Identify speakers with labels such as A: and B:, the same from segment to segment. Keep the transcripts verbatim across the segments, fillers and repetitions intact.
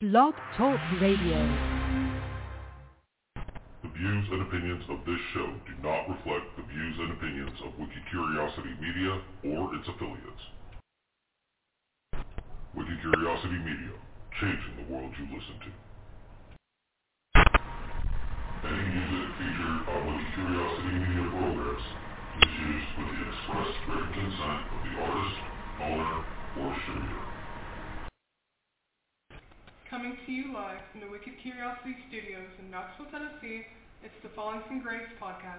A: Blog Talk Radio.
B: The views and opinions of this show do not reflect the views and opinions of Wikicuriosity Media or its affiliates. Wikicuriosity Media, changing the world you listen to. Any music featured on Wikicuriosity Media programs is used with the express written consent of the artist, owner, or distributor.
C: Coming to you live from the Wicked Curiosity Studios in Knoxville, Tennessee, it's the Falling from Grace podcast.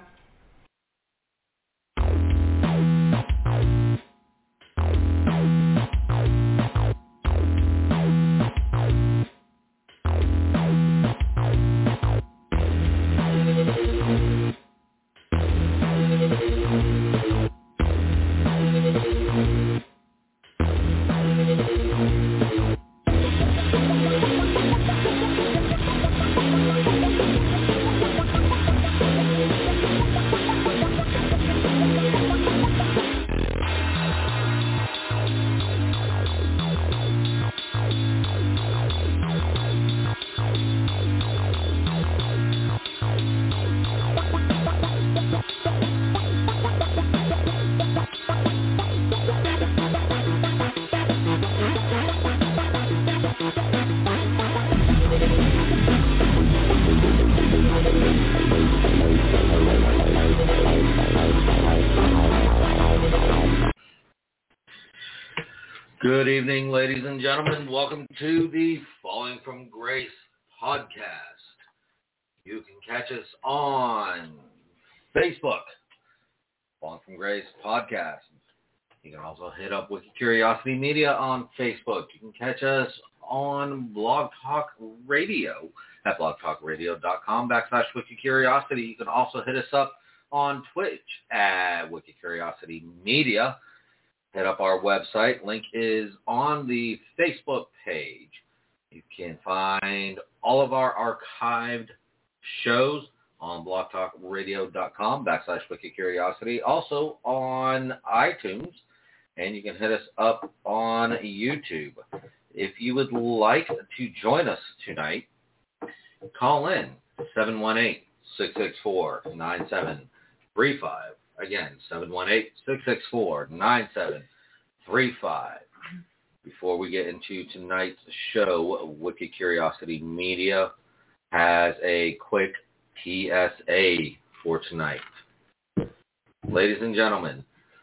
D: Good evening, ladies and gentlemen. Welcome to the Falling from Grace podcast. You can catch us on Facebook, Falling from Grace podcast. You can also hit up Wikicuriosity Media on Facebook. You can catch us on Blog Talk Radio at blogtalkradio.com backslash Wikicuriosity. You can also hit us up on Twitch at Wikicuriosity Media. Hit up our website. Link is on the Facebook page. You can find all of our archived shows on blogtalkradio.com backslash Wikicuriosity. Also on iTunes. And you can hit us up on YouTube. If you would like to join us tonight, call in seven one eight, six six four, nine seven three five. Again, seven one eight, six six four, nine seven three five. Before we get into tonight's show, Wikicuriosity Media has a quick P S A for tonight. Ladies and gentlemen,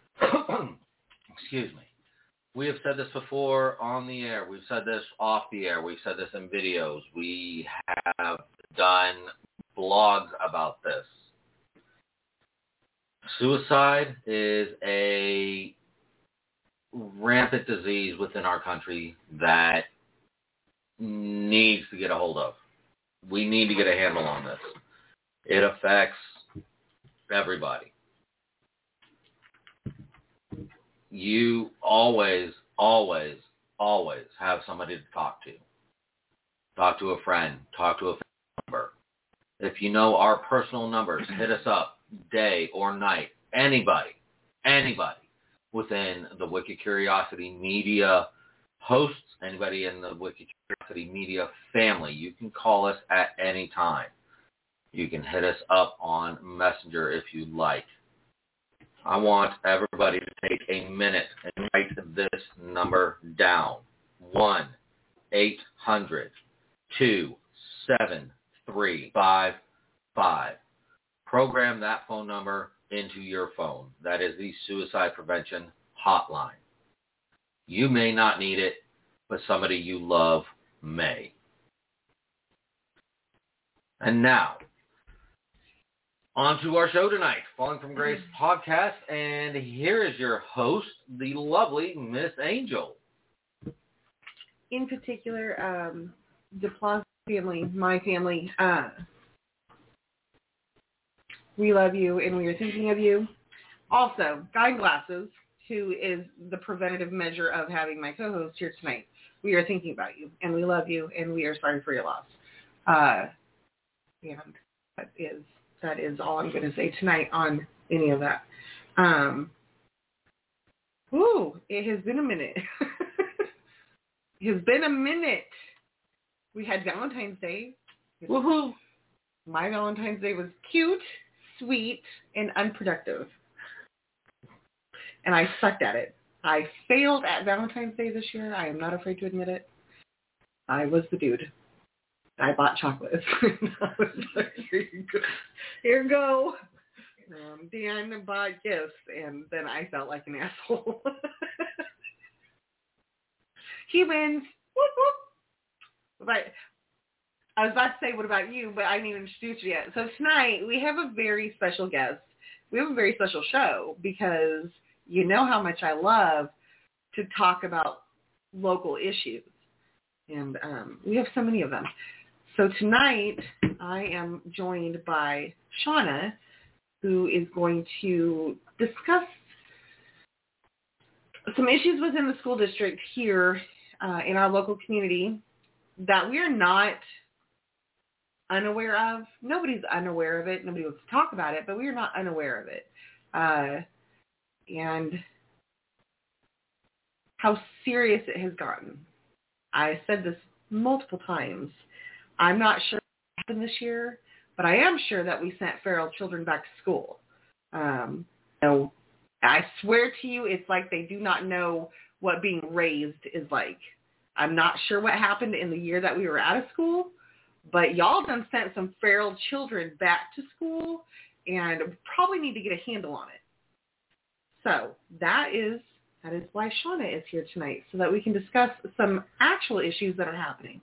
D: excuse me, we have said this before on the air. We've said this off the air. We've said this in videos. We have done blogs about this. Suicide is a rampant disease within our country that needs to get a hold of. We need to get a handle on this. It affects everybody. You always, always, always have somebody to talk to. Talk to a friend. Talk to a family member. If you know our personal numbers, hit us up. Day or night, anybody, anybody within the Wikicuriosity Media hosts, anybody in the Wikicuriosity Media family, you can call us at any time. You can hit us up on Messenger if you like. I want everybody to take a minute and write this number down. one eight hundred, two seven three, five five. Program that phone number into your phone. That is the suicide prevention hotline. You may not need it, but somebody you love may. And now, on to our show tonight, Falling from Grace podcast, and here is your host, the lovely Miss Angel.
E: In particular, um, the Plaza family, my family, uh, we love you, and we are thinking of you. Also, Guy Glasses, who is the preventative measure of having my co-host here tonight. We are thinking about you, and we love you, and we are sorry for your loss. Uh, and that is that is all I'm going to say tonight on any of that. Um, ooh, it has been a minute. It has been a minute. We had Valentine's Day.
D: Woohoo!
E: My Valentine's Day was cute, sweet, and unproductive. And I sucked at it. I failed at Valentine's Day this year. I am not afraid to admit it. I was the dude. I bought chocolates. I was like, here you go. Here you go. Um, Dan bought gifts, and then I felt like an asshole. He wins. Whoop, whoop. But I was about to say, what about you? But I didn't even introduce you yet. So tonight, we have a very special guest. We have a very special show because you know how much I love to talk about local issues. And um, we have so many of them. So tonight, I am joined by Shauna, who is going to discuss some issues within the school district here uh, in our local community that we're not unaware of. Nobody's unaware of it. Nobody wants to talk about it, but we're not unaware of it. Uh, and how serious it has gotten. I said this multiple times. I'm not sure what happened this year, but I am sure that we sent feral children back to school. Um, so I swear to you, it's like they do not know what being raised is like. I'm not sure what happened in the year that we were out of school, but y'all done sent some feral children back to school and probably need to get a handle on it. So that is that is why Shauna is here tonight, so that we can discuss some actual issues that are happening.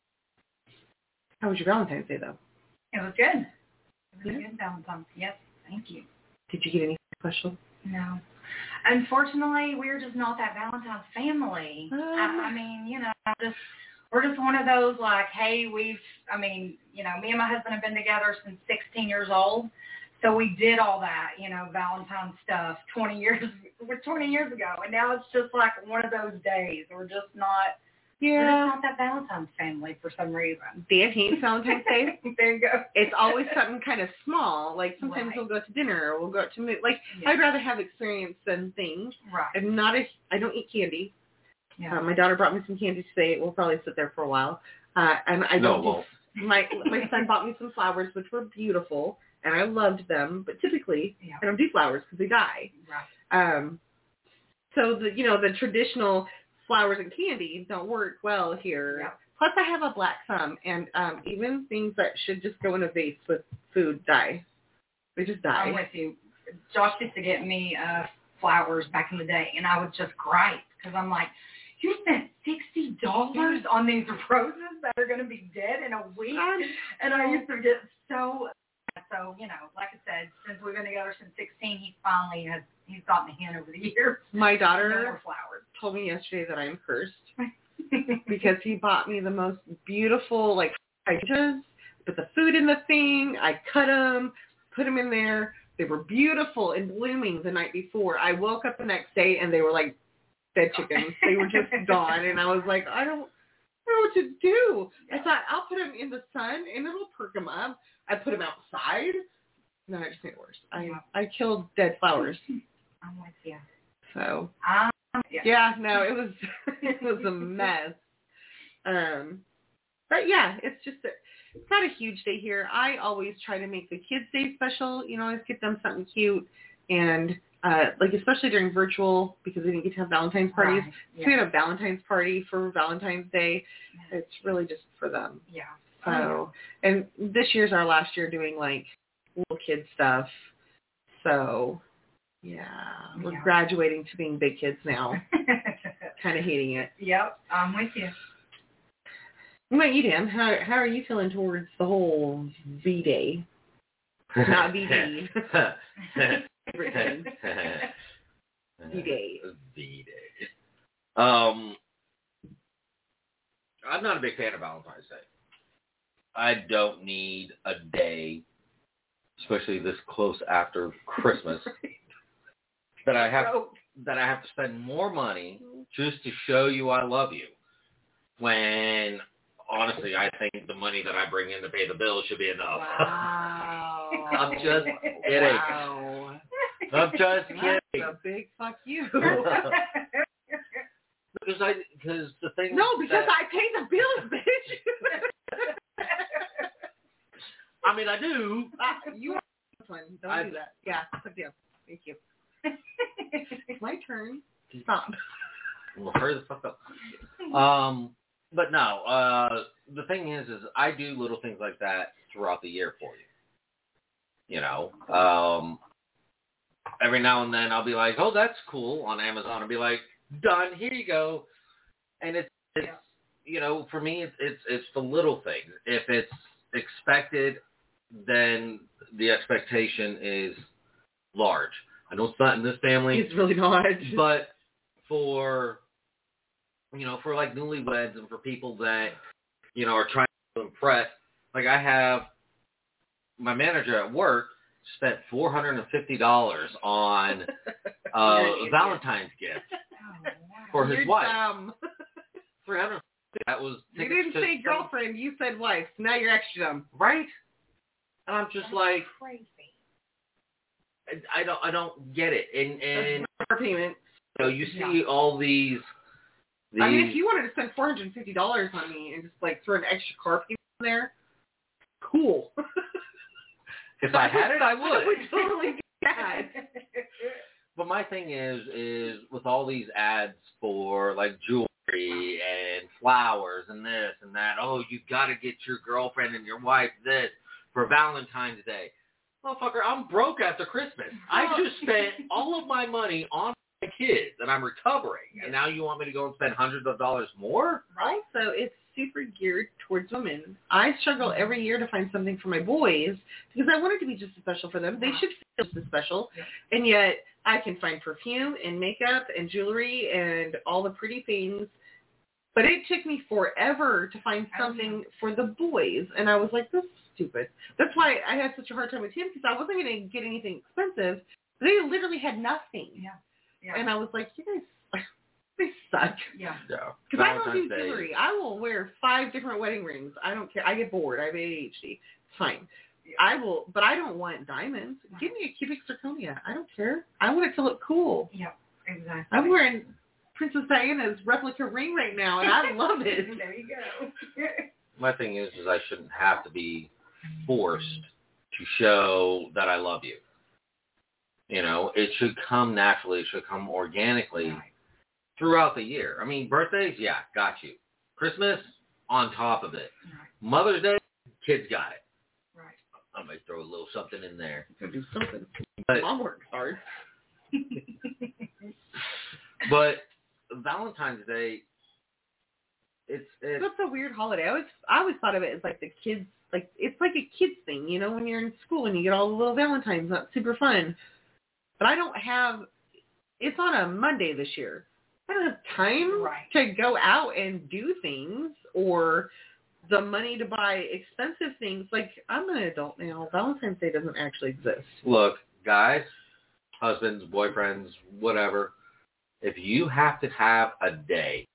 E: How was your Valentine's Day, though?
A: It was good. It was
E: Yeah.
A: a good Valentine's. Yes, thank you.
E: Did you get anything special?
A: No. Unfortunately, we're just not that Valentine's family.
E: Um,
A: I, I mean, you know, just we're just one of those like, hey, we've, I mean, you know, me and my husband have been together since sixteen years old. So we did all that, you know, Valentine's stuff twenty years, twenty years ago. And now it's just like one of those days. We're just not, we're
E: Yeah.
A: just not that Valentine's family for some reason.
E: Dan hates Valentine's Day.
A: There you go.
E: It's always something kind of small. Like sometimes
A: Right.
E: we'll go to dinner or we'll go out to meet. Like
A: Yeah.
E: I'd rather have experience than things.
A: Right.
E: I'm not a. I don't eat candy.
A: Yeah.
E: Uh, my daughter brought me some candy today. It will probably sit there for a while. Uh, and I
D: No,
E: don't.
D: it won't.
E: do- my my son bought me some flowers, which were beautiful, and I loved them. But typically,
A: Yeah.
E: I don't do flowers because they die.
A: Right.
E: Um, so the you know the traditional flowers and candy don't work well here.
A: Yeah.
E: Plus, I have a black thumb, and um, even things that should just go in a vase with food die. They just die.
A: I'm with you. Josh used to get me uh, flowers back in the day, and I would just gripe because I'm like, you spent sixty dollars on these roses that are going to be dead in a week?
E: Um,
A: And I used to get so, so, you know, like I said, since we've been together since sixteen, he finally has, he's gotten a hint over the years.
E: My
A: No
E: daughter
A: more flowers.
E: told me yesterday that I'm cursed because he bought me the most beautiful, like, hydrangeas, put the food in the thing, I cut them, put them in there. They were beautiful and blooming the night before. I woke up the next day and they were like dead chickens. They were just gone. And I was like, I don't I don't know what to do. I thought, I'll put them in the sun and it'll perk them up. I put them outside. No, I just made it worse. I, I killed dead flowers.
A: I'm with you.
E: So,
A: Um, yeah.
E: yeah, no, it was it was a mess. Um, but yeah, it's just a, it's not a huge day here. I always try to make the kids' day special. You know, always get them something cute, and uh, like especially during virtual because we didn't get to have Valentine's parties.
A: Right.
E: So
A: Yeah.
E: we had a Valentine's party for Valentine's Day. It's really just for them.
A: Yeah.
E: So, and this year's our last year doing like little kid stuff. So, yeah, we're
A: Yeah.
E: graduating to being big kids now. Kind of hating it.
A: Yep, I'm with you.
E: What about you, Dan? How how are you feeling towards the whole V Day? Not V D. V Day.
D: V Day. Um, I'm not a big fan of Valentine's Day. I don't need a day, especially this close after Christmas, that I have that I have to spend more money just to show you I love you. When honestly, I think the money that I bring in to pay the bills should be enough.
E: Wow.
D: I'm just kidding.
E: Wow.
D: I'm just
E: That's
D: kidding.
E: a big fuck you.
D: Because I because the thing
E: No, because
D: that,
E: I pay the bills, bitch.
D: I mean, I do.
E: Uh, you are this one. Don't
D: I-
E: do that. Yeah, good deal. Thank you. It's my turn. Stop.
D: Well, hurry the fuck up. Um, but no, uh, the thing is, is I do little things like that throughout the year for you. You know, um, every now and then I'll be like, oh, that's cool on Amazon. I'll be like, done. Here you go. And it's, it's you know, for me, it's, it's it's the little things. If it's expected, then the expectation is large. I know it's not in this family.
E: It's really not.
D: But for, you know, for like newlyweds and for people that, you know, are trying to impress, like I have my manager at work spent four hundred fifty dollars on uh, a Valentine's gift
A: Oh, wow.
D: for his
E: You're
D: wife.
E: dumb.
D: three hundred fifty dollars. That was
E: You
D: tickets
E: didn't
D: to
E: say girlfriend. You said wife. Now you're extra dumb.
D: Right? And I'm just
A: That's
D: like,
A: crazy.
D: I don't, I don't get it. And and
E: Car payment.
D: you know, you see all these. these
E: I mean, if you wanted to spend four hundred fifty dollars on me and just like throw an extra car payment in there, cool.
D: if I had it, I
E: I
D: would.
E: would totally do that.
D: But my thing is, is with all these ads for like jewelry and flowers and this and that. Oh, you got to get your girlfriend and your wife this for Valentine's Day. Motherfucker, I'm broke after Christmas. I just spent all of my money on my kids and I'm recovering. And now you want me to go and spend hundreds of dollars more?
E: Also, it's super geared towards women. I struggle every year to find something for my boys because I want it to be just as special for them. They should feel just as special.
A: Yeah.
E: And yet I can find perfume and makeup and jewelry and all the pretty things. But it took me forever to find something for the boys. And I was like, this is stupid. That's why I had such a hard time with him because I wasn't going to get anything expensive. They literally had nothing.
A: Yeah. Yeah.
E: And I was like, you guys, they suck.
A: yeah.
D: Yeah.
E: Because I don't do
D: Valentine's Day.
E: jewelry. I will wear five different wedding rings. I don't care. I get bored. I have A D H D. It's fine. I will, but I don't want diamonds. Give me a cubic zirconia. I don't care. I want it to look cool.
A: Yeah. Exactly.
E: I'm wearing Princess Diana's replica ring right now, and I love it.
A: There you go.
D: My thing is, is I shouldn't have to be forced to show that I love you. You know, it should come naturally. It should come organically
A: Right.
D: throughout the year. I mean, birthdays, yeah, got you. Christmas, on top of it.
A: Right.
D: Mother's Day, kids got it.
A: Right.
D: I might throw a little something in there.
E: To do something.
D: But,
E: Mom works hard.
D: but Valentine's Day, it's, it's
E: That's a weird holiday. I always, I always thought of it as like the kids, like it's like a kids thing, you know, when you're in school and you get all the little Valentines. That's super fun. But I don't have. It's on a Monday this year. I don't have time
A: Right.
E: to go out and do things or the money to buy expensive things. Like, I'm an adult now. Valentine's Day doesn't actually exist.
D: Look, guys, husbands, boyfriends, whatever, if you have to have a day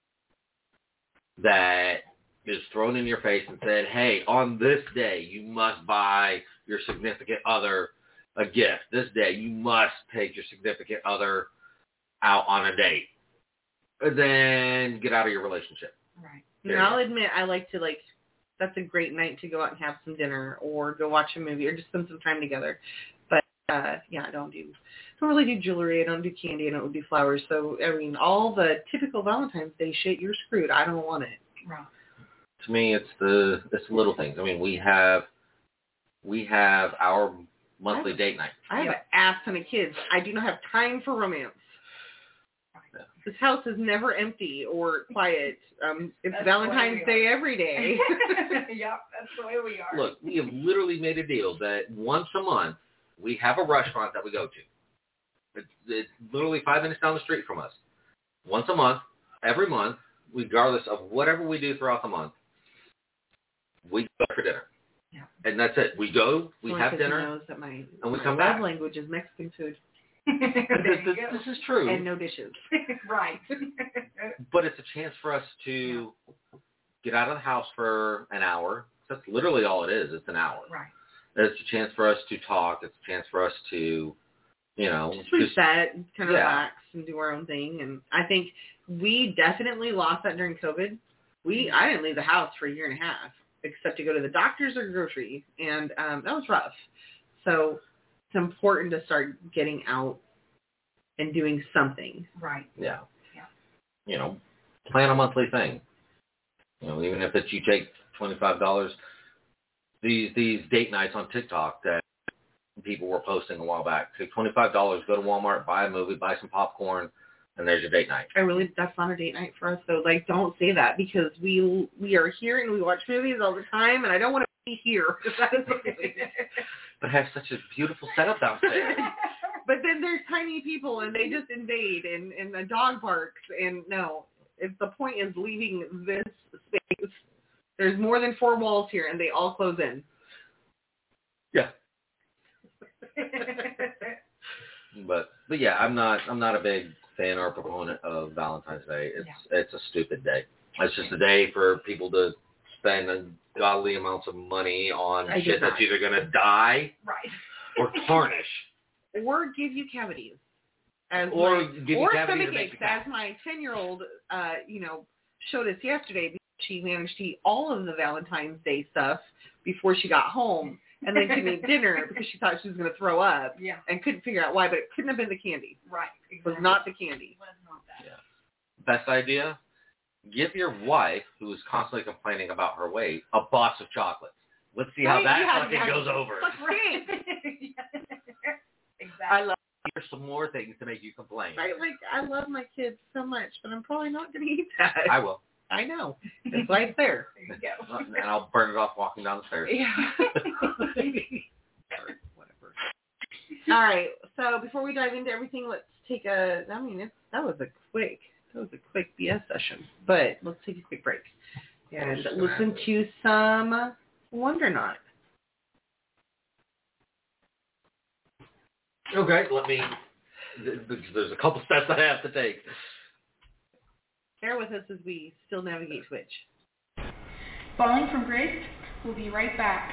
D: that is thrown in your face and said, hey, on this day, you must buy your significant other a gift. This day, you must take your significant other out on a date. Then get out of your relationship.
A: Right.
E: And I'll admit, I like to, like, that's a great night to go out and have some dinner or go watch a movie or just spend some time together. But, uh, yeah, I don't do, don't really do jewelry. I don't do candy. I don't do flowers. So, I mean, all the typical Valentine's Day shit, you're screwed. I don't want it.
A: Right.
D: To me, it's the it's the little things. I mean, we have we have our monthly date night.
E: I have
A: Yeah.
E: an ass ton of kids. I do not have time for romance.
D: Yeah.
E: This house is never empty or quiet. Um, it's
A: That's the way
E: Valentine's
A: we
E: Day every day.
A: Yep, that's the way we are.
D: Look, we have literally made a deal that once a month we have a restaurant that we go to. It's, it's literally five minutes down the street from us. Once a month, every month, regardless of whatever we do throughout the month, we go for dinner.
A: Yeah.
D: And that's it. We go, we
E: Only
D: have
E: 'cause he
D: dinner,
E: knows that my,
D: and we
E: my
D: come
E: love
D: back.
E: language is Mexican food
A: there
D: This,
A: you
D: this,
A: go.
D: this is true.
E: and no dishes.
A: Right.
D: But it's a chance for us to get out of the house for an hour. That's literally all it is. It's an hour.
A: Right.
D: It's a chance for us to talk. It's a chance for us to, you know,
E: Just reset, and kind of
D: yeah.
E: relax, and do our own thing. And I think we definitely lost that during COVID. We I didn't leave the house for a year and a half. except to go to the doctor's or grocery, and um, that was rough. So it's important to start getting out and doing something.
A: Right.
D: Yeah.
A: Yeah.
D: You know, plan a monthly thing. You know, even if it's you take twenty-five dollars, these these date nights on TikTok that people were posting a while back. Take twenty-five dollars, go to Walmart, buy a movie, buy some popcorn, and there's your date night.
E: I really, that's not a date night for us, though. Like, don't say that, because we we are here and we watch movies all the time, and I don't want to be here. That is what it is.
D: But have such a beautiful setup downstairs.
E: But then there's tiny people, and they just invade, and, and the dog barks, and no. If the point is leaving this space, there's more than four walls here, and they all close in.
D: Yeah. but but yeah, I'm not I'm not a big fan or proponent of Valentine's Day. It's yeah. it's a stupid day. It's just a day for people to spend godly amounts of money on
E: I
D: shit that's either gonna die
A: right.
D: or tarnish.
E: Or give you cavities. As
D: or
E: my,
D: give you
E: or
D: cavities
E: stomach aches, as my ten-year-old, uh, you know, showed us yesterday. Because she managed to eat all of the Valentine's Day stuff before she got home, and then couldn't eat dinner because she thought she was going to throw up,
A: yeah.
E: and couldn't figure out why. But it couldn't have been the candy.
A: Right.
E: It
A: Exactly.
E: was not the candy.
A: It was not that.
D: Yeah. Best idea: give your wife, who is constantly complaining about her weight, a box of chocolates. Let's see how
E: Right,
D: that
E: yeah,
D: fucking
E: yeah.
D: goes over.
E: Right.
A: Exactly.
E: I love.
D: Here's some more things to make you complain.
E: I like. I love my kids so much, but I'm probably not going to eat that.
D: I will.
E: I know. That's why it's there.
A: There you go.
D: And I'll burn it off walking down the stairs.
E: Yeah. Whatever. All right. So before we dive into everything, let's take a. I mean, it's, that was a quick. That was a quick B S session. But let's take a quick break and listen to some Wondernaut.
D: Okay, let me. There's a couple steps I have to take.
E: Bear with us as we still navigate Twitch.
C: Falling from Grace, we'll be right back.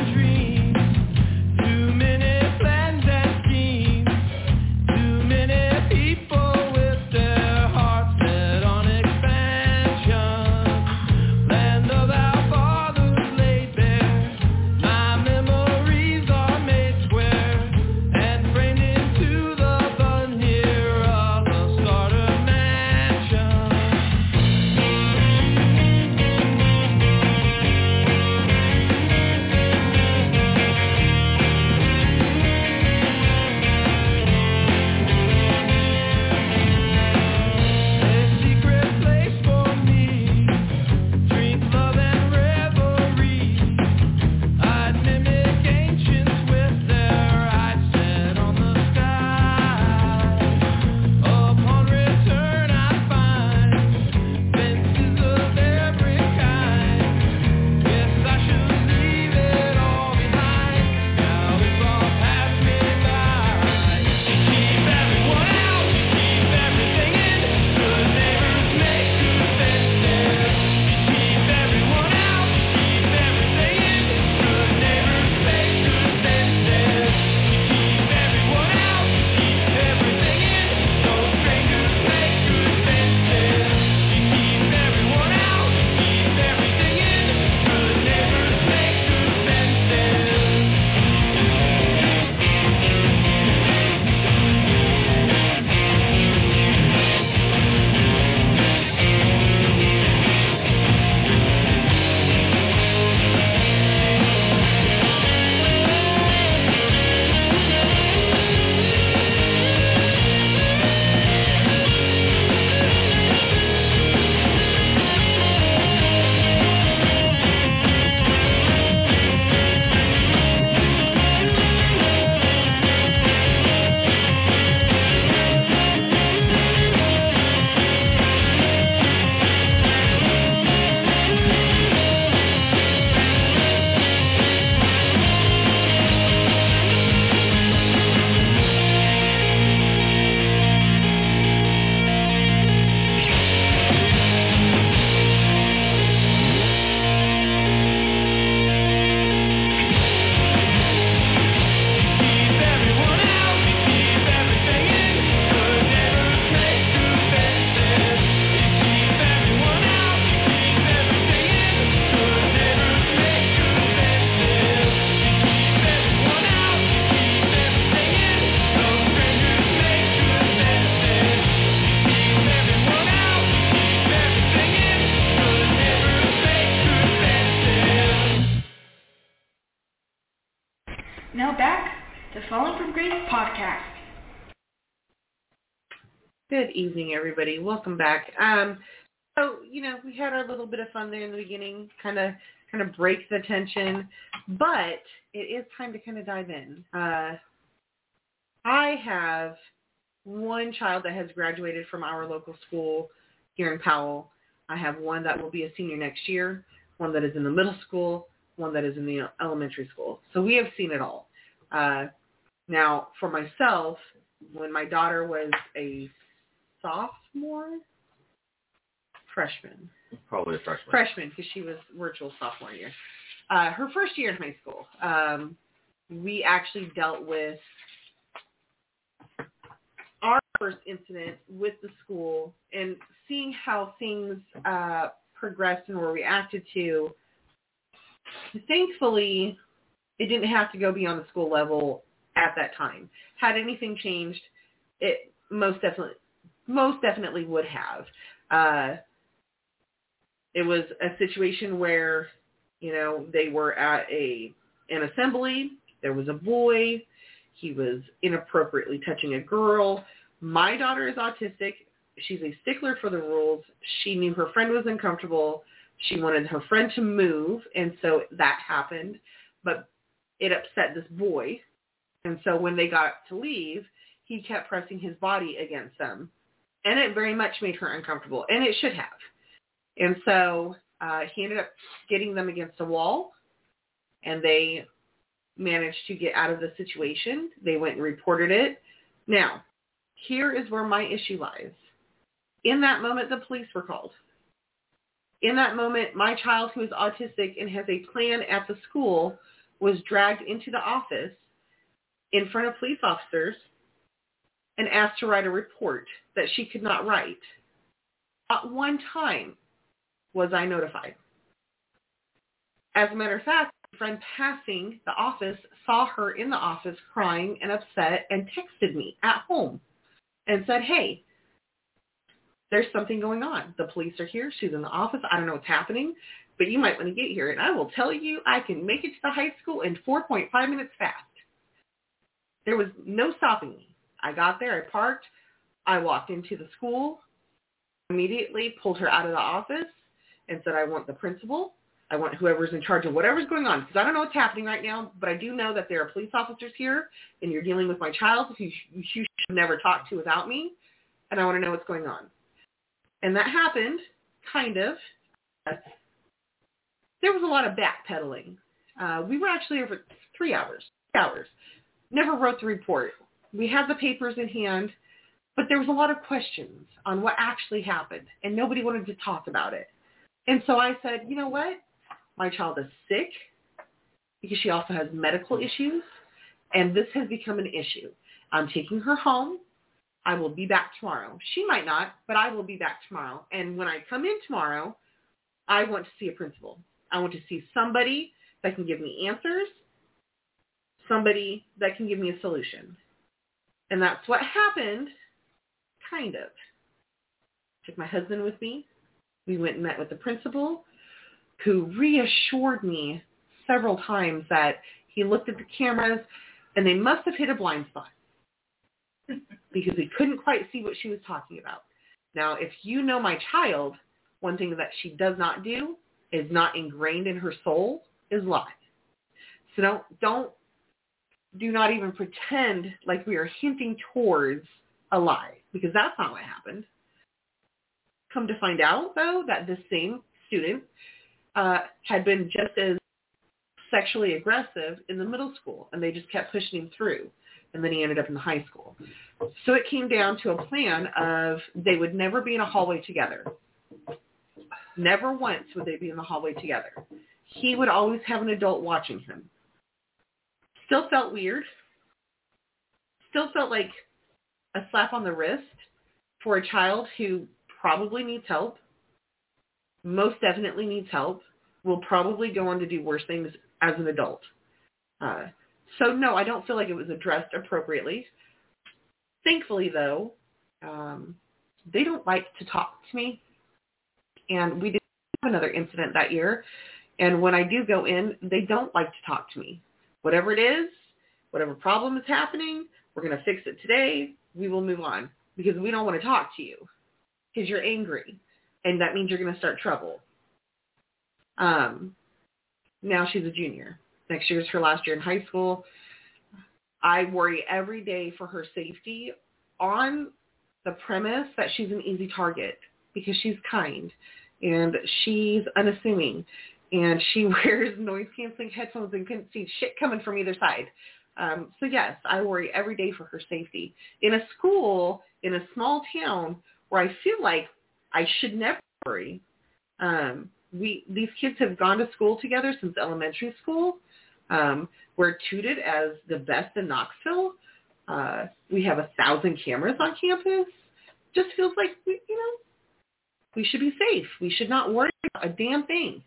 F: Too many plans and schemes, too many
E: Good evening, everybody. Welcome back. Um, so, you know, we had our little bit of fun there in the beginning, kind of kind of break the tension, but it is time to kind of dive in. Uh, I have one child that has graduated from our local school here in Powell. I have one that will be a senior next year, one that is in the middle school, one that is in the elementary school. So we have seen it all. Uh, now, for myself, when my daughter was a sophomore, freshman.
D: Probably a freshman.
E: Freshman, because she was virtual sophomore year. Uh, her first year in high school, um, we actually dealt with our first incident with the school and seeing how things uh, progressed and were reacted to. Thankfully, it didn't have to go beyond the school level at that time. Had anything changed, it most definitely, most definitely would have. Uh, it was a situation where, you know, they were at a an assembly. There was a boy. He was inappropriately touching a girl. My daughter is autistic. She's a stickler for the rules. She knew her friend was uncomfortable. She wanted her friend to move, and so that happened. But it upset this boy. And so when they got to leave, he kept pressing his body against them. And it very much made her uncomfortable, and it should have. And so uh, he ended up getting them against a wall, and they managed to get out of the situation. They went and reported it. Now, here is where my issue lies. In that moment, the police were called. In that moment, my child, who is autistic and has a plan at the school, was dragged into the office in front of police officers and asked to write a report that she could not write. At one time was I notified. As a matter of fact, a friend passing the office saw her in the office crying and upset and texted me at home and said, hey, there's something going on. The police are here. She's in the office. I don't know what's happening, but you might want to get here. And I will tell you, I can make it to the high school in four point five minutes fast. There was no stopping me. I got there. I parked. I walked into the school, immediately pulled her out of the office and said, I want the principal. I want whoever's in charge of whatever's going on, because I don't know what's happening right now, but I do know that there are police officers here, and you're dealing with my child who you should never talk to without me, and I want to know what's going on. And that happened, kind of. There was a lot of backpedaling. Uh, we were actually over three hours, three hours. Never wrote the report. We had the papers in hand, but there was a lot of questions on what actually happened, and nobody wanted to talk about it. And so I said, you know what? My child is sick because she also has medical issues, and this has become an issue. I'm taking her home. I will be back tomorrow. She might not, but I will be back tomorrow. And when I come in tomorrow, I want to see a principal. I want to see somebody that can give me answers, somebody that can give me a solution. And that's what happened, kind of. Took my husband with me. We went and met with the principal, who reassured me several times that he looked at the cameras and they must have hit a blind spot because he couldn't quite see what she was talking about. Now, if you know my child, one thing that she does not do, is not ingrained in her soul, is lie. So don't, don't, do not even pretend like we are hinting towards a lie, because that's not what happened. Come to find out, though, that this same student uh, had been just as sexually aggressive in the middle school, and they just kept pushing him through, and then he ended up in the high school. So it came down to a plan of they would never be in a hallway together. Never once would they be in the hallway together. He would always have an adult watching him. Still felt weird. Still felt like a slap on the wrist for a child who probably needs help, most definitely needs help, will probably go on to do worse things as an adult. Uh, so, no, I don't feel like it was addressed appropriately. Thankfully, though, um, they don't like to talk to me. And we did have another incident that year. And when I do go in, they don't like to talk to me. Whatever it is, whatever problem is happening, we're going to fix it today. We will move on. because we don't want to talk to you because you're angry, and that means you're going to start trouble. Um, now she's a junior. Next year is her last year in high school. I worry every day for her safety on the premise that she's an easy target because she's kind and she's unassuming and she wears noise-canceling headphones and can see shit coming from either side. Um, so, yes, I worry every day for her safety. In a school, in a small town where I feel like I should never worry, um, we these kids have gone to school together since elementary school. Um, we're touted as the best in Knoxville. Uh, we have a thousand cameras on campus. Just feels like, we, you know, we should be safe. We should not worry about a damn thing.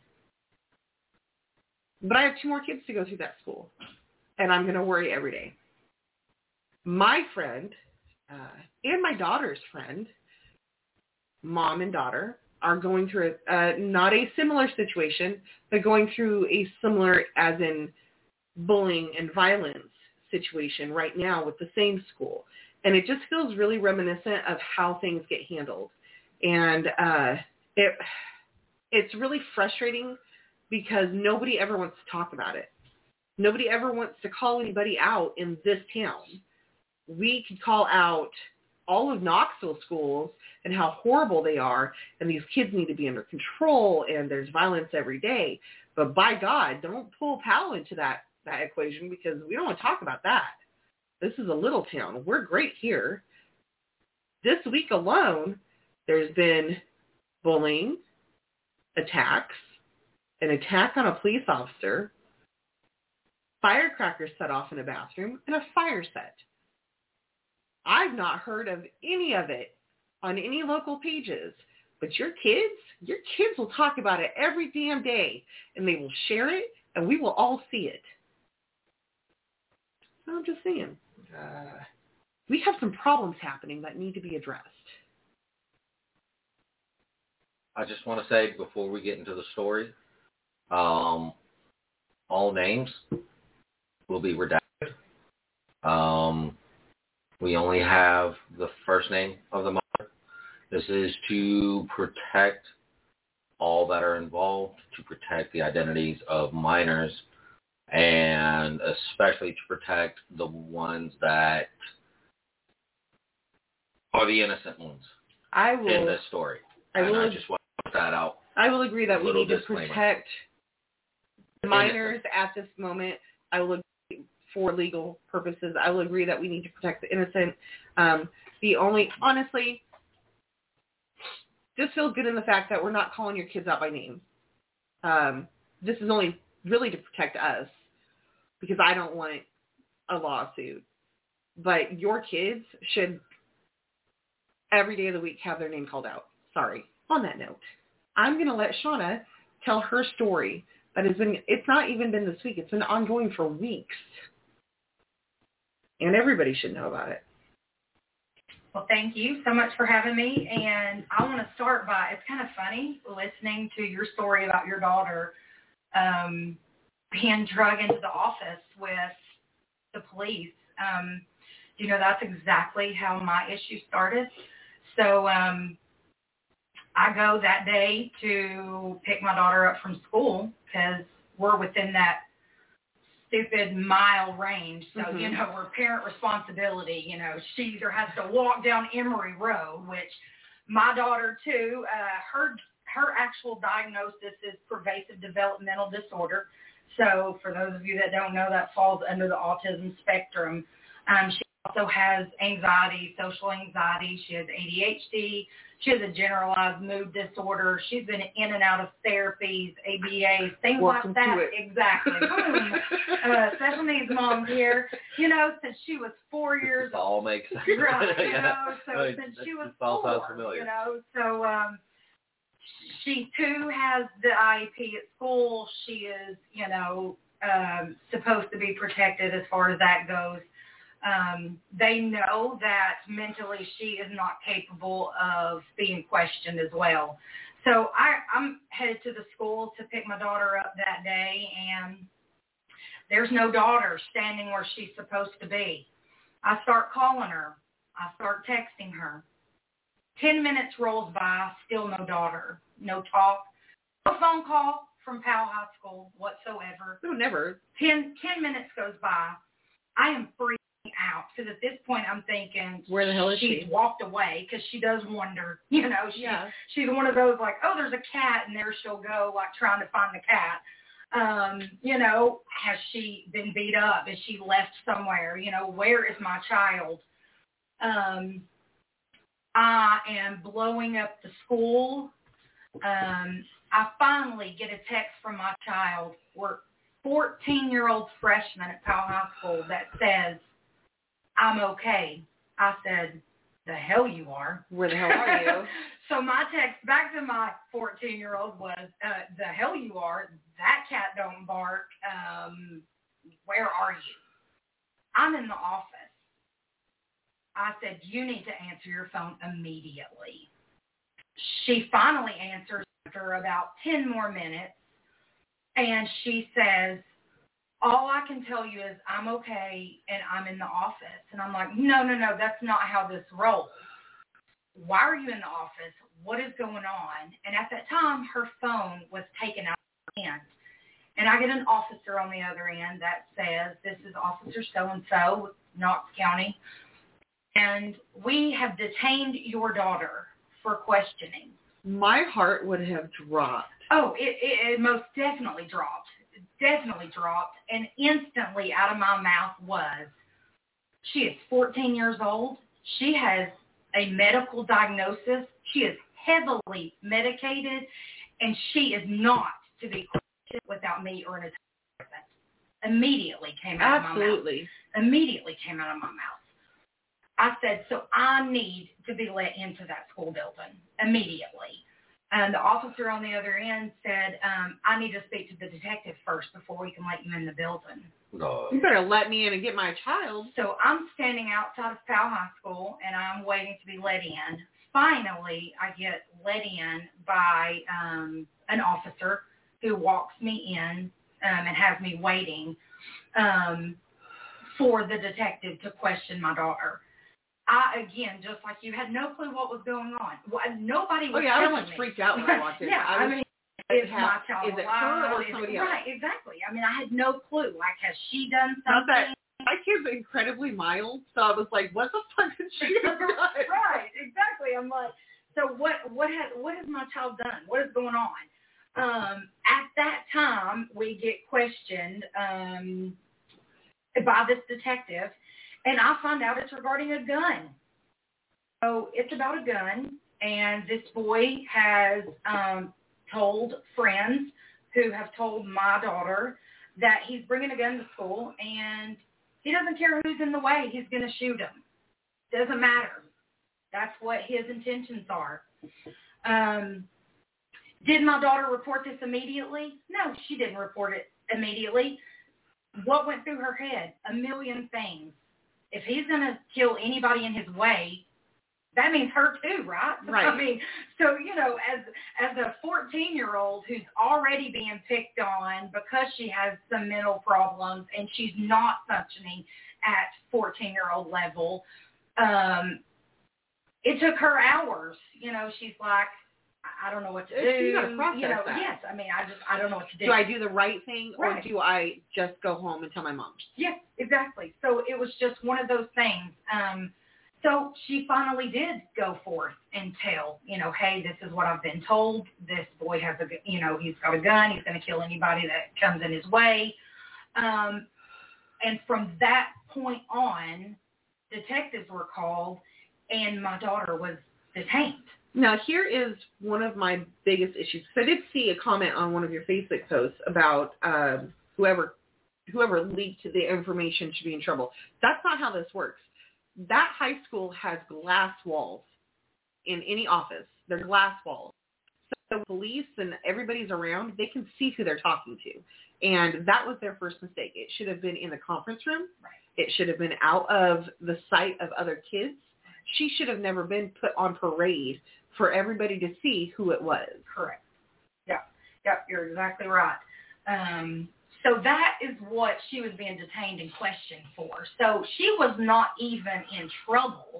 E: But I have two more kids to go through that school, and I'm going to worry every day. My friend uh, and my daughter's friend, mom and daughter, are going through a, uh, not a similar situation, but going through a similar, as in bullying and violence situation right now with the same school. And it just feels really reminiscent of how things get handled. And uh, it it's really frustrating because nobody ever wants to talk about it. Nobody ever wants to call anybody out in this town. We could call out all of Knoxville schools and how horrible they are, and these kids need to be under control, and there's violence every day. But by God, don't pull Powell into that, that equation, because we don't want to talk about that. This is a little town. We're great here. This week alone, there's been bullying, attacks, an attack on a police officer, firecrackers set off in a bathroom, and a fire set. I've not heard of any of it on any local pages, but your kids, your kids will talk about it every damn day, and they will share it, and we will all see it. So I'm just saying, uh, we have some problems happening that need to be addressed.
D: I just want to say before we get into the story, um, all names will be redacted. Um, we only have the first name of the mother. This is to protect all that are involved, to protect the identities of minors, and especially to protect the ones that are the innocent ones
E: I will,
D: in this story.
E: I
D: and
E: will,
D: I just want to put that out.
E: I will agree that we need
D: disclaimer.
E: to protect minors at this moment. I will agree for legal purposes. I will agree that we need to protect the innocent. Um, the only, honestly, just feels good in the fact that we're not calling your kids out by name. Um, this is only really to protect us, because I don't want a lawsuit. But your kids should every day of the week have their name called out. Sorry. On that note, I'm going to let Shauna tell her story that has been, it's not even been this week. It's been ongoing for weeks. And everybody should know about it.
A: Well, thank you so much for having me. And I want to start by, it's kind of funny listening to your story about your daughter um, being drug into the office with the police. Um, you know, that's exactly how my issue started. So um, I go that day to pick my daughter up from school because we're within that stupid mile range. So, mm-hmm. you know, we're parent responsibility. You know, she either has to walk down Emory Road, which my daughter, too, uh, her, her actual diagnosis is pervasive developmental disorder. So for those of you that don't know, that falls under the autism spectrum. Um, she also has anxiety, social anxiety. She has A D H D. She has a generalized mood disorder. She's been in and out of therapies, A B As, things
E: Welcome
A: like that.
E: To it.
A: Exactly. Boom. Uh, special needs mom here. You know, since she was four years
D: old. All makes sense.
A: Right. You
D: yeah.
A: know, so
D: I mean,
A: since she was
D: all sounds
A: four,
D: familiar.
A: you know, so um, she too has the I E P at school. She is, you know, um, supposed to be protected as far as that goes. Um, they know that mentally she is not capable of being questioned as well. So I, I'm headed to the school to pick my daughter up that day, and there's no daughter standing where she's supposed to be. I start calling her. I start texting her. Ten minutes rolls by, still no daughter, no talk, no phone call from Powell High School whatsoever.
E: No, never.
A: Ten, ten minutes goes by. I am freaking out because at this point I'm thinking,
E: where the hell is
A: she's
E: she?
A: walked away because she does wonder, you know, she,
E: yeah.
A: she's one of those like, oh, there's a cat, and there she'll go like trying to find the cat. Um, you know, has she been beat up? Is she left somewhere? You know, where is my child? Um, I am blowing up the school. Um, I finally get a text from my child. We're fourteen-year-old freshman at Powell High School that says, I'm okay. I said, the hell you are.
E: Where the hell are you?
A: So my text back to my fourteen-year-old was, uh, the hell you are. That cat don't bark. Um, where are you? I'm in the office. I said, you need to answer your phone immediately. She finally answers after about ten more minutes, and she says, all I can tell you is I'm okay and I'm in the office. And I'm like, no, no, no, that's not how this rolls. Why are you in the office? What is going on? And at that time, her phone was taken out of her hand. And I get an officer on the other end that says, this is Officer so-and-so, Knox County, and we have detained your daughter for questioning.
E: My heart would have dropped.
A: Oh, it, it, it most definitely dropped. It definitely dropped. And instantly out of my mouth was, she is fourteen years old. She has a medical diagnosis. She is heavily medicated, and she is not to be questioned without me or an attorney. Immediately came out
E: Absolutely.
A: of my mouth. Immediately came out of my mouth. I said, so I need to be let into that school building immediately. And the officer on the other end said, um, I need to speak to the detective first before we can let you in the building.
D: No.
E: You better let me in and get my child.
A: So I'm standing outside of Powell High School, and I'm waiting to be let in. Finally, I get let in by um, an officer who walks me in um, and has me waiting um, for the detective to question my daughter. I, again, just like you, had no clue what was going on. Well, nobody was
E: oh, yeah,
A: telling
E: I was
A: me.
E: freaked out when I walked in.
A: yeah,
E: I, was,
A: I mean, is my
E: have,
A: child
E: is it
A: alive?
E: her or
A: Is
E: somebody
A: it,
E: else?
A: Right, exactly. I mean, I had no clue. Like, has she done
E: Not
A: something?
E: that my kid's incredibly mild, so I was like, what the fuck did she have done?
A: Right, exactly. I'm like, so what, what, has, what has my child done? What is going on? Um, at that time, we get questioned um, by this detective, and I find out it's regarding a gun. So it's about a gun, and this boy has um, told friends who have told my daughter that he's bringing a gun to school, and he doesn't care who's in the way. He's going to shoot him. Doesn't matter. That's what his intentions are. Um, did my daughter report this immediately? No, she didn't report it immediately. What went through her head? A million things. If he's going to kill anybody in his way, that means her too, right?
E: Right.
A: I mean, so, you know, as as a fourteen-year-old who's already being picked on because she has some mental problems and she's not functioning at fourteen-year-old level, um, it took her hours. You know, she's like, I don't know what to do.
E: You got to process
A: you know,
E: that.
A: Yes, I mean, I just, I don't know what to do.
E: Do I do the right thing, or
A: Right.
E: do I just go home and tell my mom?
A: Yes, exactly. So it was just one of those things. Um, so she finally did go forth and tell, you know, hey, this is what I've been told. This boy has a, you know, he's got a gun. He's going to kill anybody that comes in his way. Um, and from that point on, detectives were called, and my daughter was detained.
E: Now, here is one of my biggest issues. So I did see a comment on one of your Facebook posts about um, whoever whoever leaked the information should be in trouble. That's not how this works. That high school has glass walls in any office. They're glass walls. So the police and everybody's around, they can see who they're talking to. And that was their first mistake. It should have been in the conference room.
A: Right.
E: It should have been out of the sight of other kids. She should have never been put on parade for everybody to see who it was.
A: Correct. Yep. Yep. You're exactly right. Um, so that is what she was being detained and questioned for. So she was not even in trouble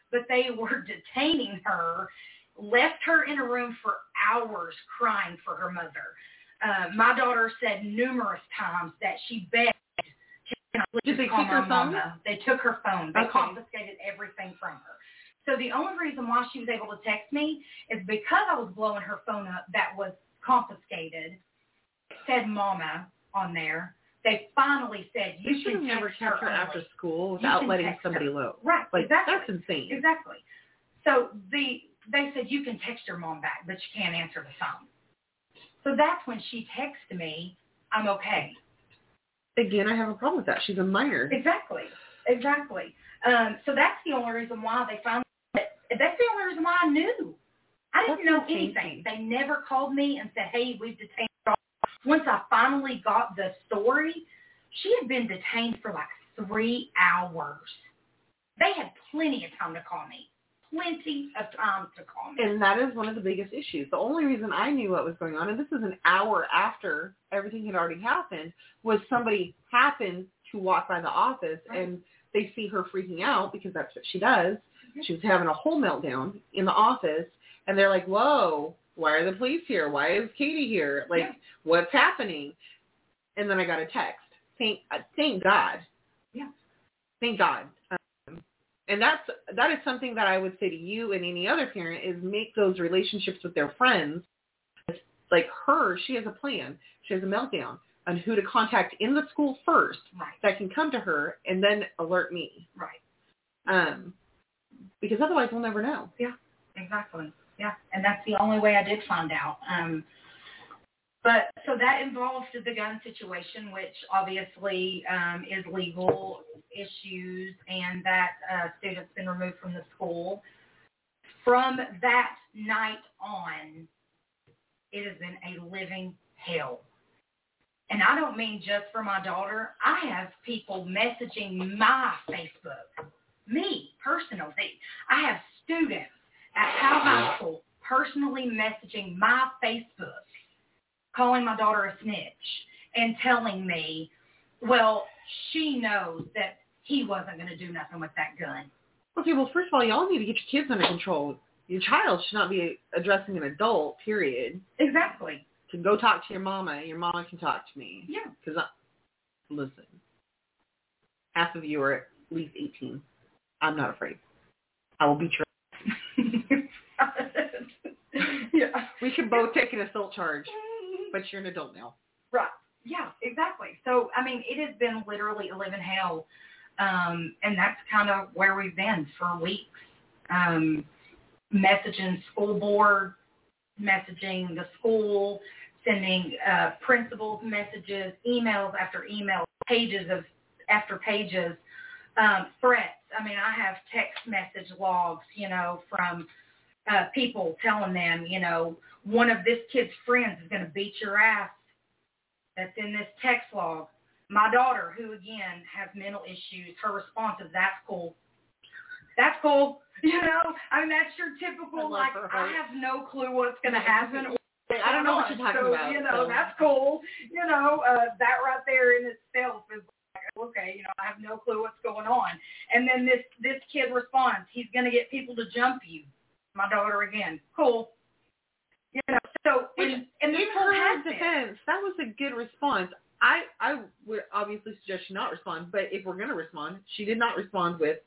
A: but they were detaining her, left her in a room for hours crying for her mother. Uh, my daughter said numerous times that she begged, can I please
E: Did they
A: call
E: take
A: my
E: her phone?
A: mama? They took her phone. They
E: Okay.
A: confiscated everything from her. So the only reason why she was able to text me is because I was blowing her phone up that was confiscated. It said mama on there. They finally said, you
E: You should have
A: can
E: never
A: text
E: kept her
A: only.
E: after school
A: You
E: without
A: can
E: letting
A: text
E: somebody
A: her.
E: know.
A: Right,
E: Like,
A: exactly.
E: that's insane.
A: Exactly. So the they said, you can text your mom back, but you can't answer the phone. So that's when she texted me, I'm okay.
E: Again, I have a problem with that. She's a minor.
A: Exactly. Exactly. Um, so that's the only reason why they finally, that's the only reason why I knew. I didn't
E: That's
A: know
E: insane.
A: anything. They never called me and said, hey, we've detained her. Once I finally got the story, she had been detained for like three hours. They had plenty of time to call me. Plenty of time to call me.
E: And that is one of the biggest issues. The only reason I knew what was going on, and this is an hour after everything had already happened, was somebody happened to walk by the office
A: Right.
E: and they see her freaking out because that's what she does. Mm-hmm. She was having a whole meltdown in the office, and they're like, whoa, why are the police here? Why is Katie here? Like,
A: Yeah.
E: what's happening? And then I got a text. Thank, uh, thank God.
A: Yeah.
E: Thank God. Um, and that's that is something that I would say to you and any other parent is make those relationships with their friends. Like her, she has a plan. She has a meltdown on who to contact in the school first
A: Right.
E: that can come to her and then alert me.
A: Right.
E: Um, because otherwise we'll never know.
A: Yeah, exactly. Yeah, and that's the only way I did find out. Um, but so that involved the gun situation, which obviously um, is legal issues, and that uh, student's been removed from the school. From that night on, it has been a living hell. And I don't mean just for my daughter. I have people messaging my Facebook, me personally. I have students at Powell High School personally messaging my Facebook, calling my daughter a snitch and telling me, well, she knows that he wasn't going to do nothing with that gun.
E: Okay, well, first of all, y'all need to get your kids under control. Your child should not be addressing an adult, period.
A: Exactly.
E: To go talk to your mama, your mama can talk to me.
A: Yeah.
E: Because, listen, half of you are at least eighteen. I'm not afraid. I will beat your
A: Yeah.
E: We can both take an assault charge, but you're an adult now.
A: Right. Yeah, exactly. So, I mean, it has been literally a living hell, um, and that's kind of where we've been for weeks. Um, messaging school board, messaging the school, sending uh, principals messages, emails after emails, pages of after pages, um, threats. I mean, I have text message logs, you know, from uh, people telling them, you know, one of this kid's friends is going to beat your ass. That's in this text log. My daughter, who, again, has mental issues, her response is, that's cool. That's cool. You know, I mean, that's your typical, like,
E: her,
A: I
E: right?
A: have no clue what's going to happen.
E: I don't know what you're talking
A: so,
E: about.
A: You know,
E: so.
A: that's cool. You know, uh, that right there in itself is like, okay, you know, I have no clue what's going on. And then this, this kid responds, he's going to get people to jump you. My daughter again, cool. You know, so
E: Which,
A: and, and
E: in
A: this whole
E: her
A: has been.
E: defense, that was a good response. I, I would obviously suggest she not respond, but if we're going to respond, she did not respond with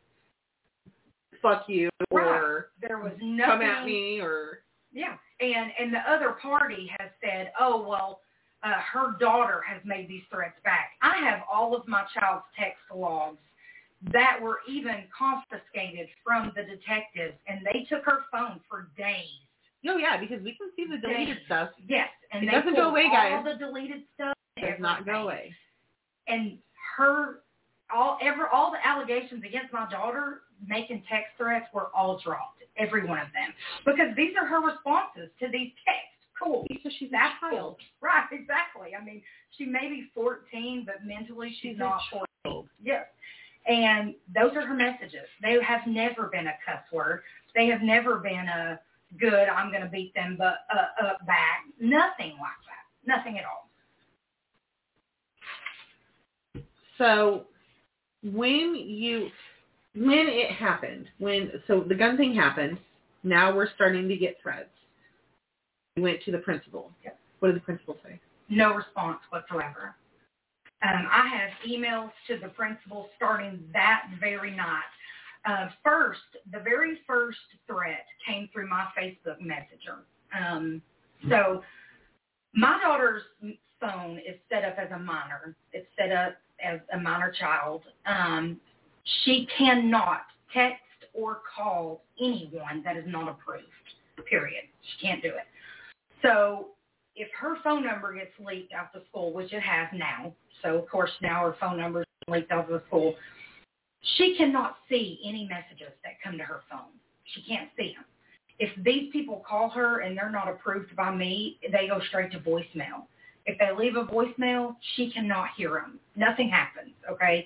E: fuck you or
A: Right. There was nothing.
E: come at me or...
A: Yeah, and and the other party has said, oh, well, uh, her daughter has made these threats back. I have all of my child's text logs that were even confiscated from the detectives, and they took her phone for days.
E: Oh, yeah, because we can see the deleted
A: Days.
E: stuff.
A: Yes, and
E: It
A: they
E: doesn't go
A: pulled
E: away,
A: all
E: guys.
A: the deleted stuff.
E: It does not go
A: everything.
E: away.
A: And her, all ever, all the allegations against my daughter making text threats were all dropped, every one of them, because these are her responses to these texts. Cool.
E: Because she's
A: That's
E: a child.
A: cool. Right, exactly. I mean, she may be fourteen, but mentally she's,
E: She's
A: not
E: a child.
A: fourteen. Yes. And those are her messages. They have never been a cuss word. They have never been a good, I'm going to beat them but uh, up back. Nothing like that. Nothing at all.
E: So when you, when it happened, when so the gun thing happened, now we're starting to get threats. We went to the principal.
A: Yep.
E: What did the principal say?
A: No response whatsoever. Um, I have emails to the principal starting that very night. Uh, first, the very first threat came through my Facebook Messenger. Um, so my daughter's phone is set up as a minor. It's set up as a minor child. Um, she cannot text or call anyone that is not approved, period. She can't do it. So if her phone number gets leaked out the school, which it has now, so of course now her phone number is leaked out of the school, she cannot see any messages that come to her phone. She can't see them. If these people call her and they're not approved by me, they go straight to voicemail. If they leave a voicemail, she cannot hear them. Nothing happens, okay?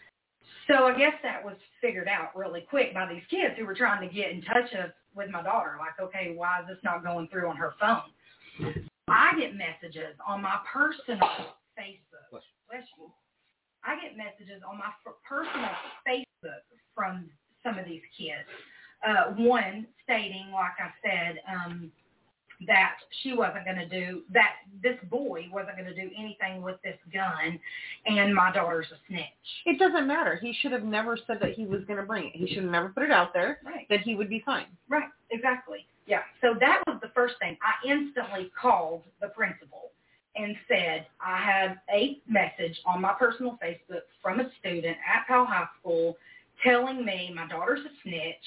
A: So I guess that was figured out really quick by these kids who were trying to get in touch with my daughter. Like, okay, why is this not going through on her phone? I get messages on my personal Facebook. Bless you. I get messages on my personal Facebook from some of these kids. Uh, one stating, like I said, um, that she wasn't going to do, that this boy wasn't going to do anything with this gun, and my daughter's a snitch.
E: It doesn't matter. He should have never said that he was going to bring it. He should have never put it out there,
A: right,
E: that he would be fine.
A: Right, exactly. Yeah, so that was the first thing. I instantly called the principal and said I had a message on my personal Facebook from a student at Powell High School telling me my daughter's a snitch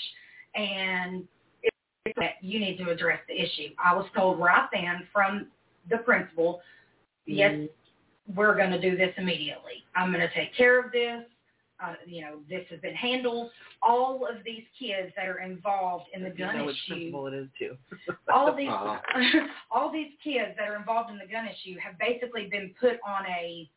A: and that you need to address the issue. I was told right then from the principal, yes, mm-hmm. we're going to do this immediately. I'm going to take care of this. Uh, you know, this has been handled. All of these kids that are involved in the gun
E: you know
A: issue,
E: which principal it is too.
A: all these,
D: uh-huh.
A: all these kids that are involved in the gun issue have basically been put on a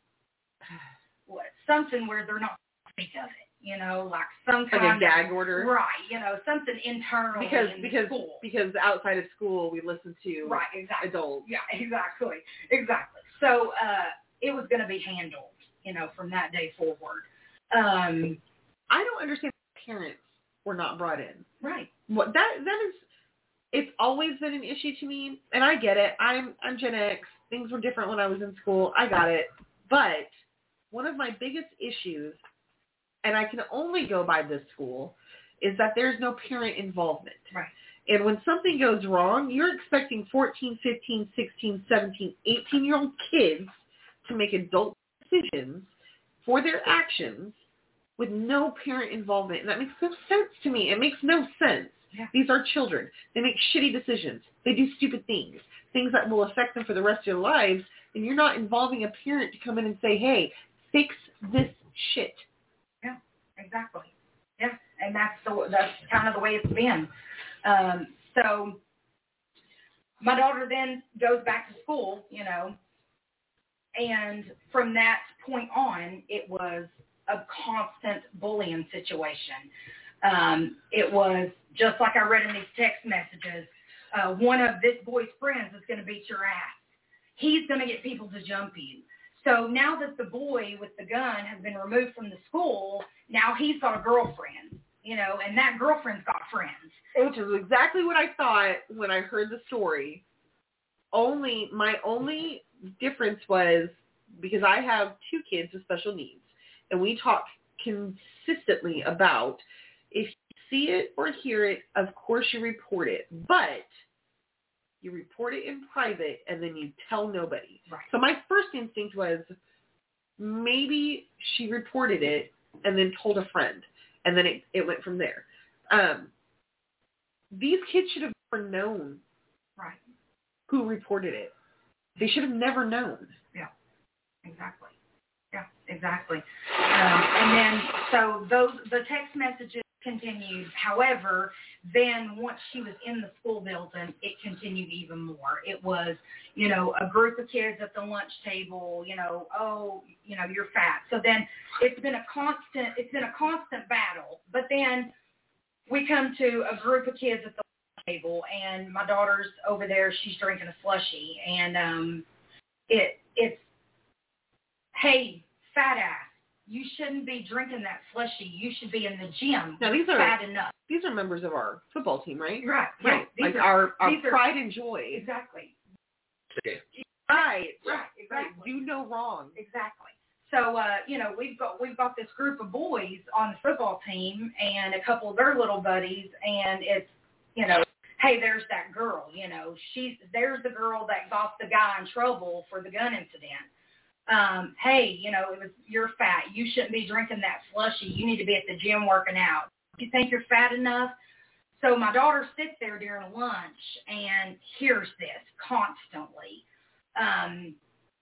A: what something where they're not speak of it. You know, like some kind
E: like a
A: of
E: gag order,
A: right? You know, something internal
E: because
A: in
E: because
A: the school.
E: because outside of school we listen to
A: right, exactly.
E: adults.
A: Yeah, exactly, exactly. So uh, it was going to be handled, you know, from that day forward. Um,
E: I don't understand why parents were not brought in.
A: Right.
E: What that that is, it's always been an issue to me, and I get it. I'm I'm Gen X. Things were different when I was in school. I got it. But one of my biggest issues, and I can only go by this school, is that there's no parent involvement.
A: Right.
E: And when something goes wrong, you're expecting fourteen, fifteen, sixteen, seventeen, eighteen-year-old kids to make adult decisions for their actions with no parent involvement. And that makes no sense to me. It makes no sense.
A: Yeah.
E: These are children. They make shitty decisions. They do stupid things, things that will affect them for the rest of their lives. And you're not involving a parent to come in and say, hey, fix this shit.
A: Yeah, exactly. Yeah, and that's the that's kind of the way it's been. Um, so my daughter then goes back to school, you know, and from that point on, it was a constant bullying situation. Um, it was just like I read in these text messages, uh, one of this boy's friends is going to beat your ass. He's going to get people to jump you. So now that the boy with the gun has been removed from the school, now he's got a girlfriend, you know, and that girlfriend's got friends.
E: Which is exactly what I thought when I heard the story. Only, my only difference was because I have two kids with special needs, and we talk consistently about if you see it or hear it, of course you report it, but you report it in private and then you tell nobody.
A: Right.
E: So my first instinct was maybe she reported it and then told a friend, and then it, it went from there. Um, these kids should have never known
A: right.
E: who reported it. They should have never known.
A: Yeah, exactly. Yeah, exactly. Um, and then, so those the text messages continued. However, then once she was in the school building, it continued even more. It was, you know, a group of kids at the lunch table, you know, oh, you know, you're fat. So then it's been a constant, it's been a constant battle. But then we come to a group of kids at the lunch table, and my daughter's over there, she's drinking a slushie, and um, it it's, hey, fat ass, you shouldn't be drinking that slushy. You should be in the gym.
E: Now, these are
A: fat enough.
E: These are members of our football team, right?
A: Right.
E: Right.
A: Yeah,
E: like
A: are,
E: our, our
A: are,
E: pride and joy.
A: Exactly.
D: Okay.
E: Right.
A: Right. Exactly.
E: Like, do no wrong.
A: Exactly. So, uh, you know, we've got we've got this group of boys on the football team and a couple of their little buddies, and it's, you know, hey, there's that girl, you know, she's there's the girl that got the guy in trouble for the gun incident. Um, hey, you know, it was you're fat. You shouldn't be drinking that slushy. You need to be at the gym working out. You think you're fat enough? So my daughter sits there during lunch and hears this constantly. Um,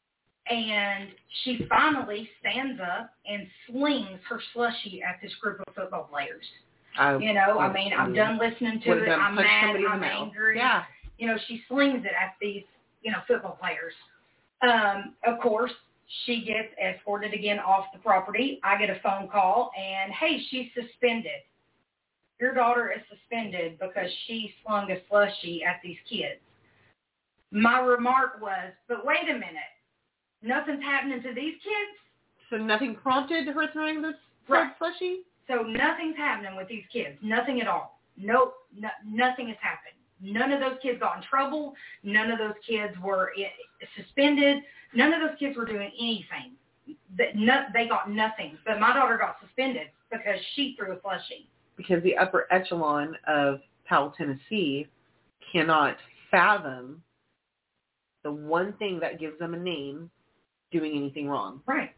A: and she finally stands up and slings her slushy at this group of football players.
E: I,
A: you know,
E: I,
A: I mean, I'm done listening to it. I'm mad. I'm angry.
E: Yeah.
A: You know, she slings it at these, you know, football players. Um, of course, she gets escorted again off the property. I get a phone call, and, hey, she's suspended. Your daughter is suspended because she slung a slushie at these kids. My remark was, but wait a minute. Nothing's happening to these kids?
E: So nothing prompted her throwing this
A: right.
E: slushie?
A: So nothing's happening with these kids. Nothing at all. Nope. No, nothing has happened. None of those kids got in trouble. None of those kids were suspended. None of those kids were doing anything. They got nothing. But my daughter got suspended because she threw a slushie.
E: Because the upper echelon of Powell, Tennessee cannot fathom the one thing that gives them a name doing anything wrong.
A: Right.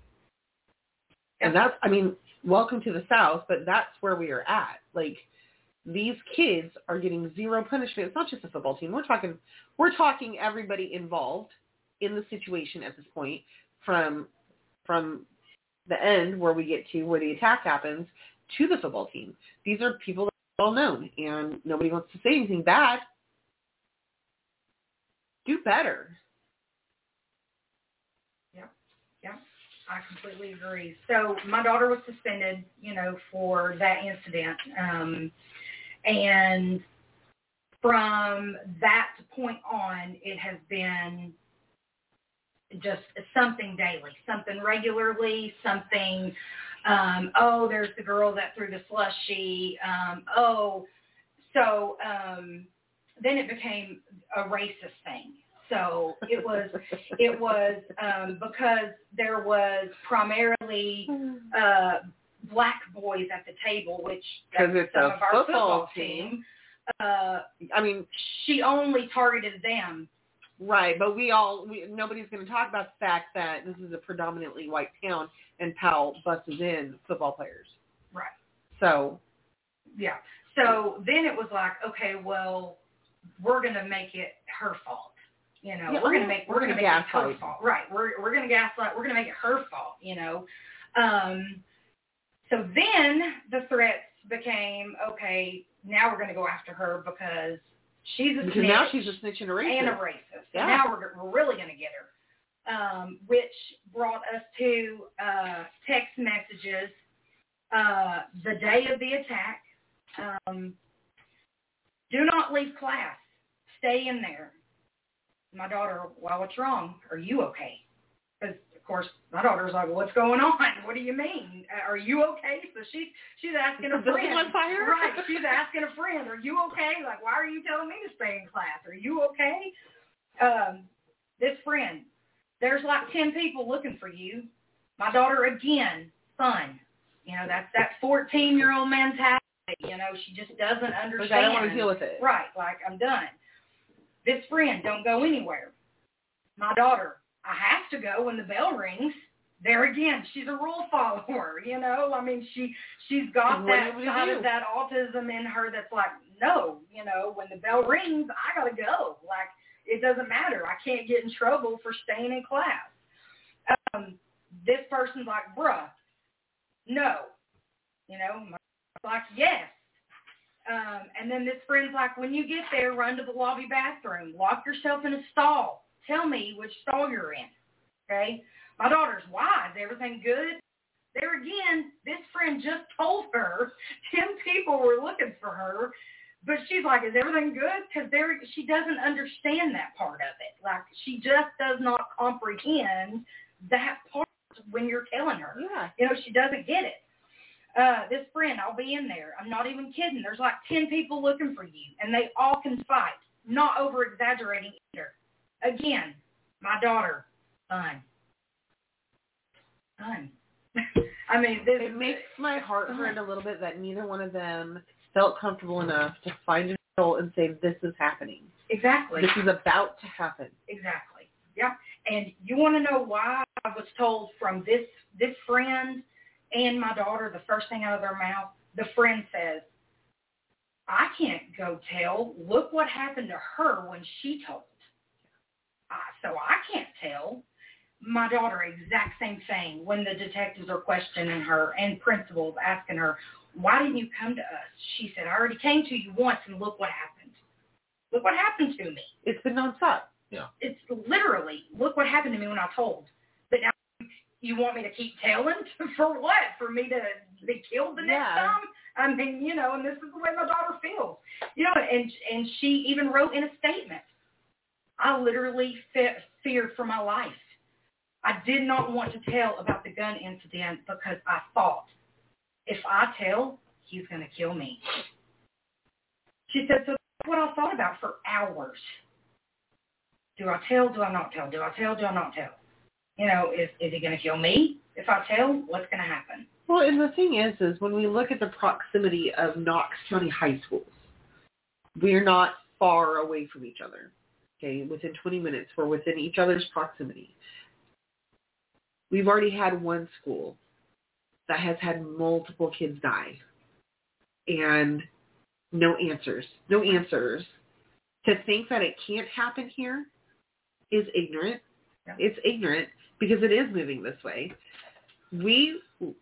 E: And that's, I mean, welcome to the South, but that's where we are at. Like, these kids are getting zero punishment. It's not just the football team. We're talking, we're talking everybody involved in the situation at this point, from from the end where we get to where the attack happens to the football team. These are people that are well known, and nobody wants to say anything bad. Do better.
A: Yeah, yeah, I completely agree. So my daughter was suspended, you know, for that incident. Um, and from that point on, it has been just something daily, something regularly, something, um, oh, there's the girl that threw the slushie. Um, oh, so um, then it became a racist thing. So it was, it was um, because there was primarily uh, black boys at the table, which
E: because it's
A: some
E: a
A: of our
E: football,
A: football
E: team.
A: team. Uh,
E: I mean,
A: she only targeted them.
E: Right, but we all, we, nobody's going to talk about the fact that this is a predominantly white town and Powell buses in football players.
A: Right.
E: So.
A: Yeah. So then it was like, okay, well, we're going to make it her fault. You know,
E: yeah,
A: we're going to make, we're going to make it her
E: fight.
A: fault. Right. We're, we're going to gaslight. We're going to make it her fault, you know. Um, so then the threats became, okay, now we're going to go after her because she's a
E: because
A: snitch.
E: now she's a snitch and a racist.
A: And a racist.
E: Yeah.
A: So now we're, we're really going to get her. Um, which brought us to uh, text messages uh, the day of the attack. Um, do not leave class. Stay in there. My daughter, well, what's wrong? Are you okay? Because, of course, my daughter's like, well, what's going on? What do you mean? Are you okay? So she's she's asking a friend.
E: On fire?
A: Right. She's asking a friend, are you okay? Like, why are you telling me to stay in class? Are you okay? Um, this friend, there's like ten people looking for you. My daughter, again, son. You know, that's that fourteen-year-old mentality. You know, she just doesn't understand.
E: Like, I don't want to deal with it.
A: Right. Like, I'm done. This friend, don't go anywhere. My daughter, I have to go when the bell rings. There again, she's a rule follower, you know. I mean, she, she's got that side of that autism in her that's like, no, you know, when the bell rings, I got to go. Like, it doesn't matter. I can't get in trouble for staying in class. Um, this person's like, bruh, no. You know, my like, yes. Um, and then this friend's like, when you get there, run to the lobby bathroom. Lock yourself in a stall. Tell me which stall you're in. Okay? My daughter's, why? Is everything good? There again, this friend just told her ten people were looking for her. But she's like, is everything good? Because there, she doesn't understand that part of it. Like, she just does not comprehend that part when you're telling her.
E: Yeah.
A: You know, she doesn't get it. Uh, this friend, I'll be in there. I'm not even kidding. There's like ten people looking for you, and they all can fight. Not over-exaggerating either. Again, my daughter, fun. Fun. I mean, this,
E: it makes my heart hurt a little bit that neither one of them felt comfortable enough to find an adult and say, this is happening.
A: Exactly.
E: This is about to happen.
A: Exactly. Yeah. And you want to know why I was told from this this friend and my daughter, the first thing out of their mouth, the friend says, I can't go tell. Look what happened to her when she told. Uh, so I can't tell. My daughter, exact same thing. When the detectives are questioning her and principals asking her, why didn't you come to us? She said, I already came to you once, and look what happened. Look what happened to me.
E: It's been nonstop.
D: Yeah.
A: It's literally, look what happened to me when I told. But now you want me to keep telling? For what? For me to be killed the next
E: Yeah.
A: time? I mean, you know, and this is the way my daughter feels. You know, and and she even wrote in a statement, I literally fe- feared for my life. I did not want to tell about the gun incident because I thought, if I tell, he's going to kill me. She said, so that's what I thought about for hours. Do I tell? Do I not tell? Do I tell? Do I not tell? You know, is, is he going to kill me? If I tell, what's going to happen?
E: Well, and the thing is, is when we look at the proximity of Knox County high schools, we're not far away from each other. Okay, within twenty minutes, we're within each other's proximity. We've already had one school that has had multiple kids die, and no answers, no answers. To think that it can't happen here is ignorant.
A: Yeah.
E: It's ignorant because it is moving this way. We,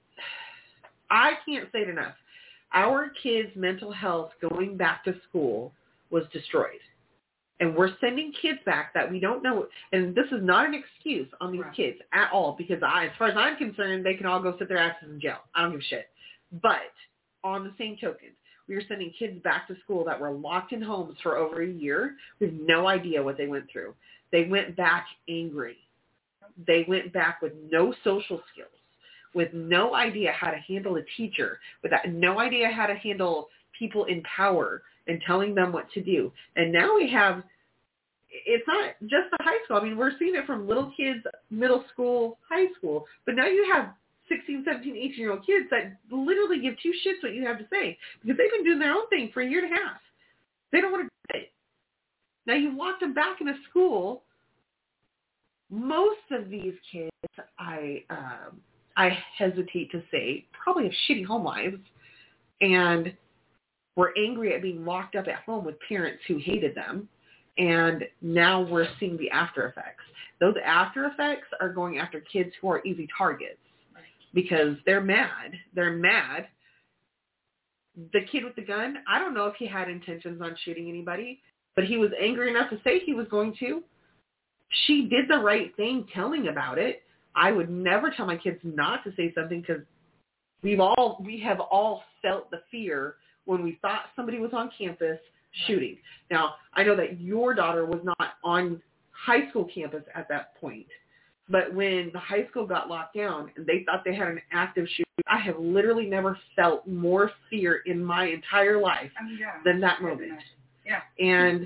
E: I can't say it enough. Our kids' mental health going back to school was destroyed. And we're sending kids back that we don't know. And this is not an excuse on these
A: right.
E: kids at all, because I, as far as I'm concerned, they can all go sit their asses in jail. I don't give a shit. But on the same token, we are sending kids back to school that were locked in homes for over a year with no idea what they went through. They went back angry. They went back with no social skills, with no idea how to handle a teacher, with no idea how to handle people in power and telling them what to do. And now we have, it's not just the high school. I mean, we're seeing it from little kids, middle school, high school. But now you have sixteen, seventeen, eighteen-year-old kids that literally give two shits what you have to say because they've been doing their own thing for a year and a half. They don't want to do it. Now you locked them back in a school. Most of these kids, I um, I hesitate to say, probably have shitty home lives, and were angry at being locked up at home with parents who hated them. And now we're seeing the after effects. Those after effects are going after kids who are easy targets because they're mad. They're mad. The kid with the gun, I don't know if he had intentions on shooting anybody, but he was angry enough to say he was going to. She did the right thing telling about it. I would never tell my kids not to say something because we've all, we have all felt the fear when we thought somebody was on campus shooting. Now, I know that your daughter was not on high school campus at that point, but when the high school got locked down and they thought they had an active shooting, I have literally never felt more fear in my entire life
A: I mean, yeah.
E: than that moment.
A: Yeah.
E: And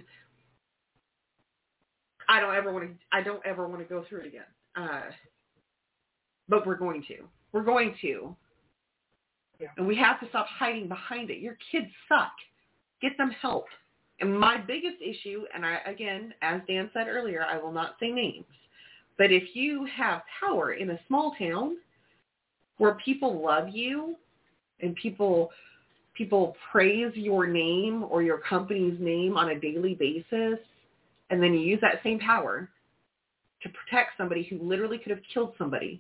E: I don't ever want to, I don't ever want to go through it again. Uh, but we're going to. We're going to.
A: Yeah.
E: And we have to stop hiding behind it. Your kids suck. Get them help. And my biggest issue, and I, again, as Dan said earlier, I will not say names, but if you have power in a small town where people love you and people people praise your name or your company's name on a daily basis, and then you use that same power to protect somebody who literally could have killed somebody,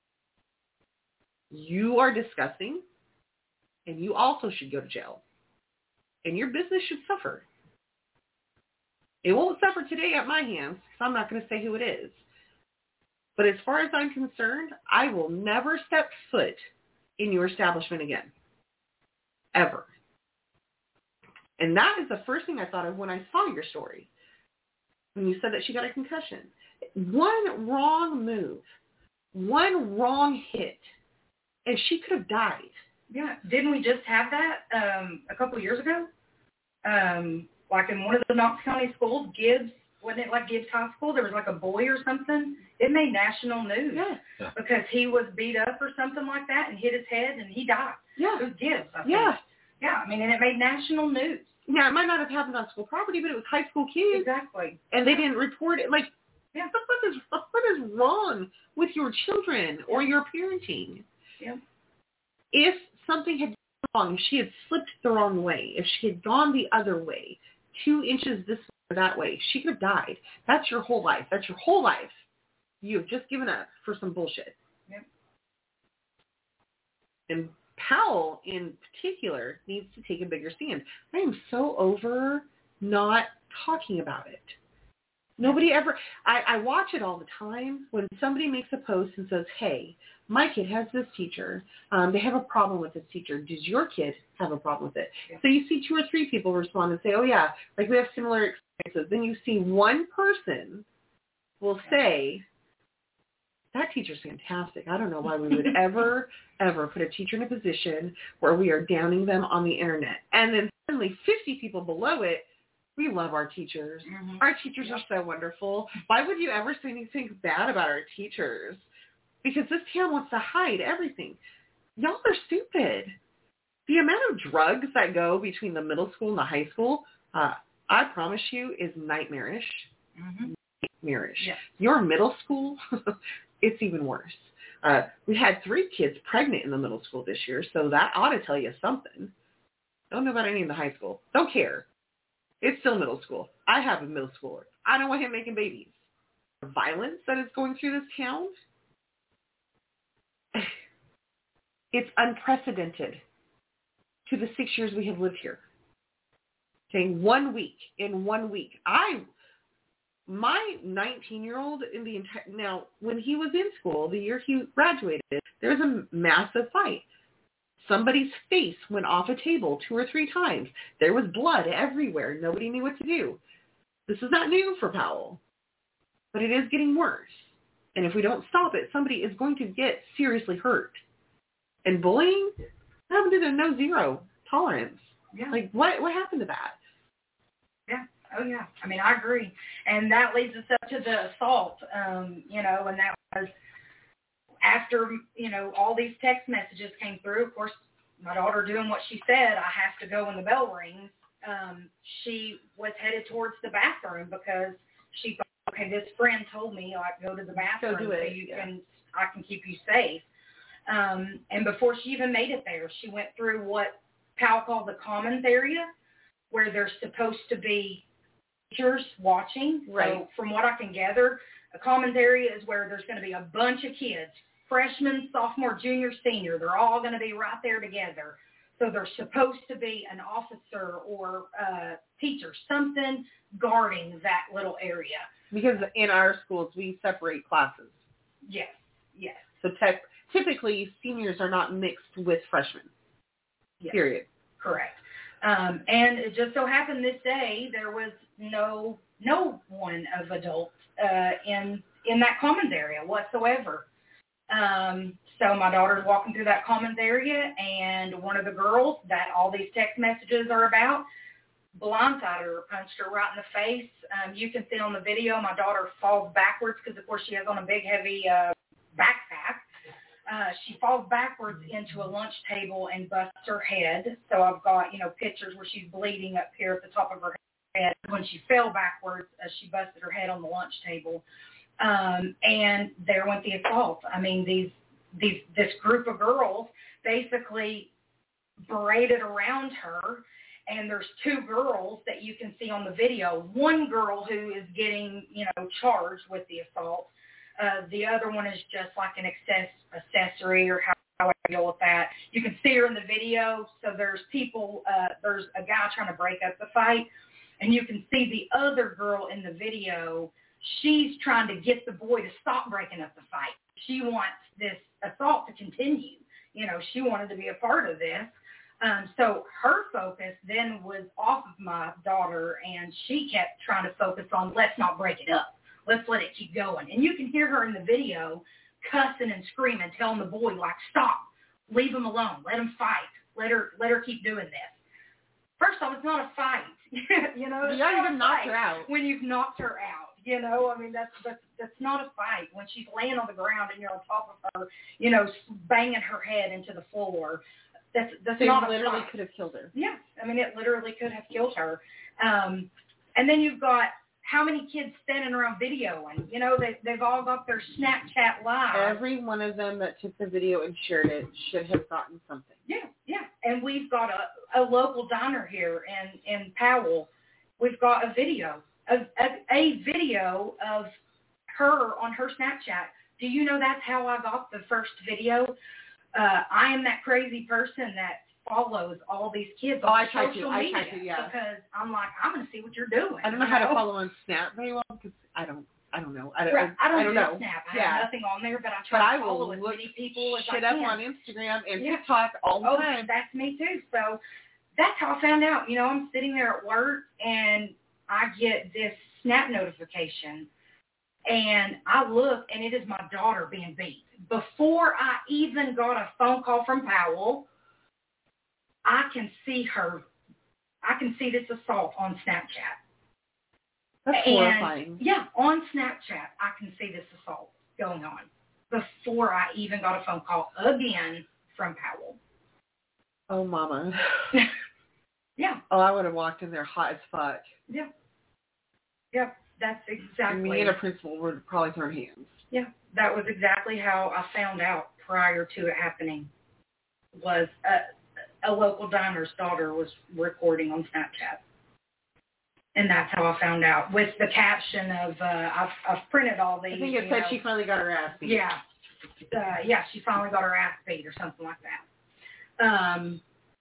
E: you are disgusting, and you also should go to jail. And your business should suffer. It won't suffer today at my hands, so I'm not going to say who it is. But as far as I'm concerned, I will never step foot in your establishment again. Ever. And that is the first thing I thought of when I saw your story. When you said that she got a concussion. One wrong move one wrong hit, and she could have died.
A: Yeah. Didn't we just have that um, a couple of years ago? Um, like in one of the Knox County schools, Gibbs, wasn't it like Gibbs High School? There was like a boy or something. It made national news
E: Yeah.
D: Yeah.
A: because he was beat up or something like that and hit his head and he died.
E: Yeah.
A: It was Gibbs, I think.
E: Yeah.
A: Yeah, I mean, and it made national news.
E: Now, it might not have happened on school property, but it was high school kids.
A: Exactly.
E: And they didn't report it. Like,
A: Yeah.
E: what is, what is wrong with your children or your parenting?
A: Yeah.
E: If something had gone wrong, if she had slipped the wrong way, if she had gone the other way, two inches this way or that way, she could have died. That's your whole life. That's your whole life. You've just given up for some bullshit.
A: Yep.
E: And Powell, in particular, needs to take a bigger stand. I am so over not talking about it. Nobody ever, I, I watch it all the time when somebody makes a post and says, hey, my kid has this teacher. Um, they have a problem with this teacher. Does your kid have a problem with it?
A: Yeah.
E: So you see two or three people respond and say, oh, yeah, like we have similar experiences. Then you see one person will say, that teacher's fantastic. I don't know why we would ever, ever put a teacher in a position where we are downing them on the internet. And then suddenly fifty people below it, we love our teachers.
A: Mm-hmm.
E: Our teachers yep. are so wonderful. Why would you ever say anything bad about our teachers? Because this town wants to hide everything. Y'all are stupid. The amount of drugs that go between the middle school and the high school, uh, I promise you, is nightmarish.
A: Mm-hmm.
E: Nightmarish.
A: Yeah.
E: Your middle school, it's even worse. Uh, we had three kids pregnant in the middle school this year, so that ought to tell you something. Don't know about any in the high school. Don't care. It's still middle school. I have a middle schooler. I don't want him making babies. The violence that is going through this town, it's unprecedented to the six years we have lived here. Okay, one week, in one week. I, my nineteen-year-old, in the entire, now, when he was in school, the year he graduated, there was a massive fight. Somebody's face went off a table two or three times. There was blood everywhere. Nobody knew what to do. This is not new for Powell, but it is getting worse. And if we don't stop it, somebody is going to get seriously hurt. And bullying, what happened to the no zero tolerance?
A: Yeah.
E: Like, what what happened to that?
A: Yeah. Oh, yeah. I mean, I agree. And that leads us up to the assault, um, you know, and that was after, you know, all these text messages came through. Of course, my daughter doing what she said, I have to go when the bell rings. Um, she was headed towards the bathroom because she thought, okay, this friend told me, like, go to the bathroom
E: Go do it.
A: so you
E: yeah.
A: can, I can keep you safe. Um, and before she even made it there, she went through what Powell called the commons area, where there's supposed to be teachers watching.
E: Right.
A: So from what I can gather, a commons area is where there's going to be a bunch of kids, freshmen, sophomore, junior, senior. They're all going to be right there together. So there's supposed to be an officer or a teacher, something guarding that little area.
E: Because in our schools, we separate classes.
A: Yes, yes.
E: So te- typically, seniors are not mixed with freshmen.
A: Yes.
E: Period.
A: Correct. Um, and it just so happened this day there was no no one of adults uh, in in that commons area whatsoever. Um, so my daughter's walking through that commons area, and one of the girls that all these text messages are about blindsided her, punched her right in the face. Um, you can see on the video my daughter falls backwards because, of course, she has on a big, heavy uh, backpack. Uh, she falls backwards into a lunch table and busts her head. So I've got, you know, pictures where she's bleeding up here at the top of her head. When she fell backwards, uh, she busted her head on the lunch table. Um, and there went the assault. I mean, these, these, this group of girls basically paraded around her. And there's two girls that you can see on the video. One girl who is getting, you know, charged with the assault. Uh, the other one is just like an access, accessory or how, how I deal with that. You can see her in the video. So there's people, uh, there's a guy trying to break up the fight. And you can see the other girl in the video. She's trying to get the boy to stop breaking up the fight. She wants this assault to continue. You know, she wanted to be a part of this. Um, so her focus then was off of my daughter, and she kept trying to focus on, let's not break it up. Let's let it keep going. And you can hear her in the video cussing and screaming, telling the boy, like, stop, leave him alone, let him fight, let her let her keep doing this. First off, it's not a fight. you know, it's
E: You already
A: not
E: even
A: a
E: knocked
A: fight
E: her out.
A: when you've knocked her out. You know, I mean, that's, that's, that's not a fight. When she's laying on the ground and you're on top of her, you know, banging her head into the floor, that's, that's
E: They
A: not a
E: literally
A: fight.
E: could have killed her.
A: Yeah, I mean, it literally could have killed her. Um, and then you've got how many kids standing around videoing? You know, they, they've all got their Snapchat live.
E: Every one of them that took the video and shared it should have gotten something.
A: Yeah, yeah. And we've got a, a local diner here in, in Powell. We've got a video, a, a, a video of her on her Snapchat. Do you know that's how I got the first video? Uh, I am that crazy person that follows all these kids
E: Oh,
A: on
E: I tried
A: social
E: to. I
A: media
E: tried to, yeah.
A: because I'm like, I'm going to see what you're doing.
E: I don't know
A: you
E: how to follow on Snap very well because I don't. I don't know. I don't.
A: Right. I don't,
E: I don't
A: do
E: know.
A: Snap. I
E: Yeah.
A: have nothing on there, but I
E: But
A: try
E: I
A: to
E: will
A: follow as
E: look
A: many people as I
E: shit
A: can.
E: up on Instagram and
A: Yeah.
E: TikTok all the
A: Oh,
E: time.
A: that's me too. So that's how I found out. You know, I'm sitting there at work and I get this Snap notification, and I look, and it is my daughter being beat. Before I even got a phone call from Powell, I can see her. I can see this assault on Snapchat.
E: That's
A: and,
E: horrifying.
A: Yeah, on Snapchat, I can see this assault going on before I even got a phone call again from Powell.
E: Oh, mama.
A: Yeah.
E: Oh, I would have walked in there hot as fuck.
A: Yeah. Yeah, that's exactly.
E: Me and a principal would probably throw hands.
A: Yeah, that was exactly how I found out prior to it happening. Was a, a local diner's daughter was recording on Snapchat. And that's how I found out, with the caption of, uh, I've, I've printed all these.
E: I think it
A: you
E: said
A: know.
E: she finally got her ass beat.
A: Yeah. Uh, yeah, she finally got her ass beat or something like that. Um,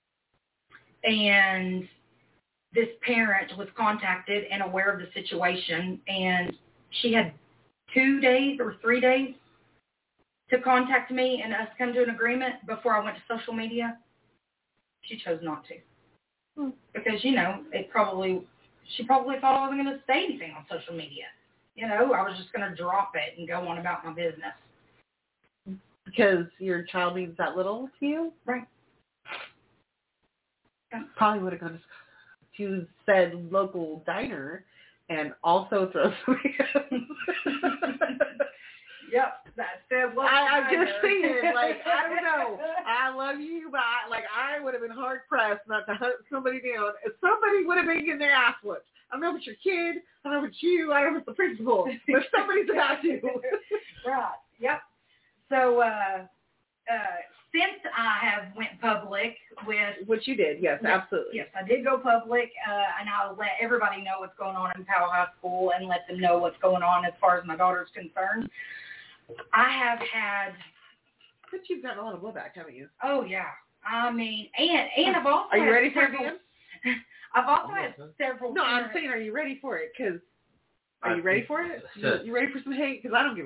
A: and this parent was contacted and aware of the situation, and she had two days or three days to contact me and us come to an agreement before I went to social media. She chose not to.
E: Hmm. Because,
A: you know, it probably, she probably thought I wasn't going to say anything on social media. You know, I was just going to drop it and go on about my business.
E: Because your child means that little to you?
A: Right. Yeah.
E: Probably would have gone to said local diner and also throw some hands.
A: Yep, that's it.
E: I, I'm just saying, like, I don't know. I love you, but I, like, I would have been hard pressed not to hunt somebody down. If somebody would have been getting their ass whooped. I don't know if it's your kid. I don't know if it's you. I don't know if it's the principal. But somebody's about to.
A: Right. Yep. So, uh, uh, since I have went public with...
E: Which you did, yes,
A: yes,
E: absolutely.
A: Yes, I did go public, uh, and I'll let everybody know what's going on in Powell High School and let them know what's going on as far as my daughter's concerned. I have had...
E: But you've gotten a lot of blowback, haven't you?
A: Oh, yeah. I mean, and, and I've also
E: Are you
A: had
E: ready for
A: several,
E: it, Dan?
A: I've also
D: I'm
A: had
D: listening.
A: several...
E: No, I'm
A: parents-
E: saying, are you ready for it? Because, are
D: I
E: you ready
D: think
E: for it? You,
D: so.
E: you ready for some hate? Because I don't give a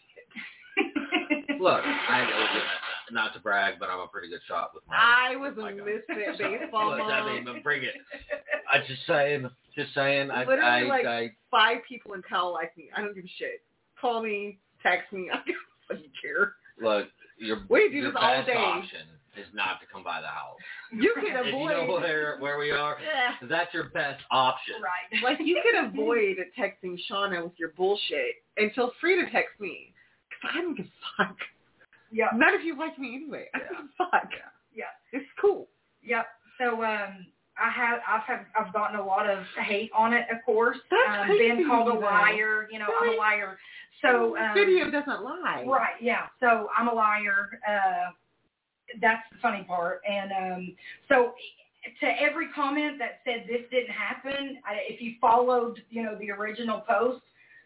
E: shit.
D: Look, I not to brag, but I'm a pretty good shot with my.
E: I was
D: my
E: a
D: gun.
E: misfit
D: So,
E: baseball
D: look, I
E: mom.
D: mean, bring it. I just saying, just saying. I,
E: Literally,
D: I,
E: like,
D: I,
E: five people in Powell like me. I don't give a shit. Call me, text me. I don't fucking care.
D: look, your
E: We do
D: your
E: this all
D: best
E: day.
D: option is not to come by the house.
E: You can
D: If you
E: avoid.
D: know where where we are,
E: Yeah.
D: that's your best option.
A: Right.
E: Like, you can avoid texting Shauna with your bullshit and feel free to text me. Because I don't give a fuck.
A: Yep.
E: None of you like me anyway. I don't give a fuck.
A: Yeah.
E: It's cool.
A: Yep. So um, I have I've have, I've gotten a lot of hate on it, of course.
E: That's
A: um,
E: crazy,
A: been called a
E: though.
A: liar. You know,
E: Really?
A: I'm a liar. So um,
E: Video doesn't lie.
A: right. Yeah. So I'm a liar. Uh, that's the funny part. And um, so to every comment that said this didn't happen, I, if you followed, you know, the original post,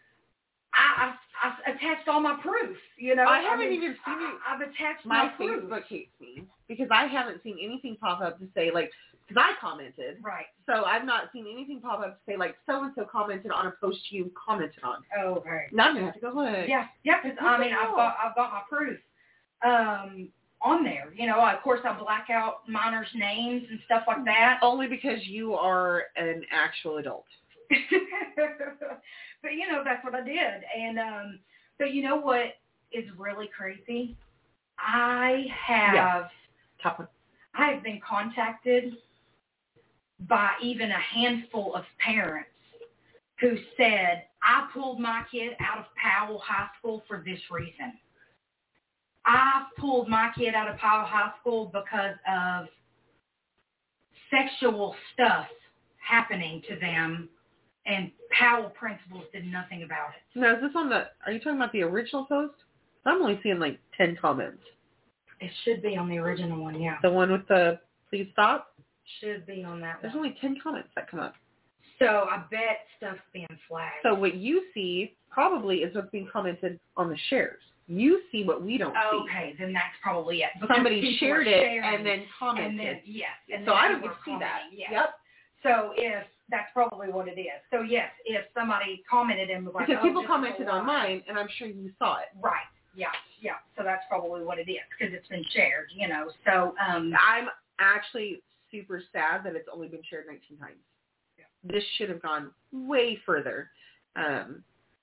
A: I, I, I attached all my proof. You know,
E: I haven't
A: mean,
E: even seen it.
A: I, I've attached my,
E: My
A: proof.
E: Facebook hates me because I haven't seen anything pop up to say, like, because I commented.
A: Right.
E: So I've not seen anything pop up to say, like, so-and-so commented on a post you commented on.
A: Oh, right.
E: Now I'm going to have to go look.
A: Yeah, yeah, because
E: What
A: I
E: the
A: mean, I've
E: hell?
A: got I've got my proof um, on there. You know, of course, I black out minors' names and stuff like that.
E: Only because you are an actual adult.
A: But you know, that's what I did, and um, but you know what? is really crazy? I have
E: Yeah. Top one.
A: I have been contacted by even a handful of parents who said, I pulled my kid out of Powell High School for this reason. I pulled my kid out of Powell High School because of sexual stuff happening to them, and Powell principals did nothing about it.
E: Now, is this on the, are you talking about the original post? I'm only seeing like ten comments.
A: It should be on the original one, yeah.
E: The one with the please stop?
A: Should be on that
E: There's
A: one.
E: only ten comments that come up.
A: So I bet stuff's being flagged.
E: So what you see probably is what's being commented on the shares. You see what we don't see.
A: Okay, then that's probably it. Because
E: Somebody
A: people
E: shared
A: are
E: it
A: sharing,
E: and then commented.
A: And then, yes. And
E: so
A: then
E: I don't
A: people
E: get to
A: are
E: see that.
A: commenting, yes.
E: Yep.
A: So if, that's probably what it is. So yes, if somebody commented and was like,
E: Because
A: oh,
E: people
A: this is
E: commented
A: a lie.
E: on mine, and I'm sure you saw it.
A: Right. Yeah. Yeah. So that's probably what it is because it's been shared, you know. So um,
E: I'm actually super sad that it's only been shared nineteen times.
A: Yeah.
E: This should have gone way further. Um,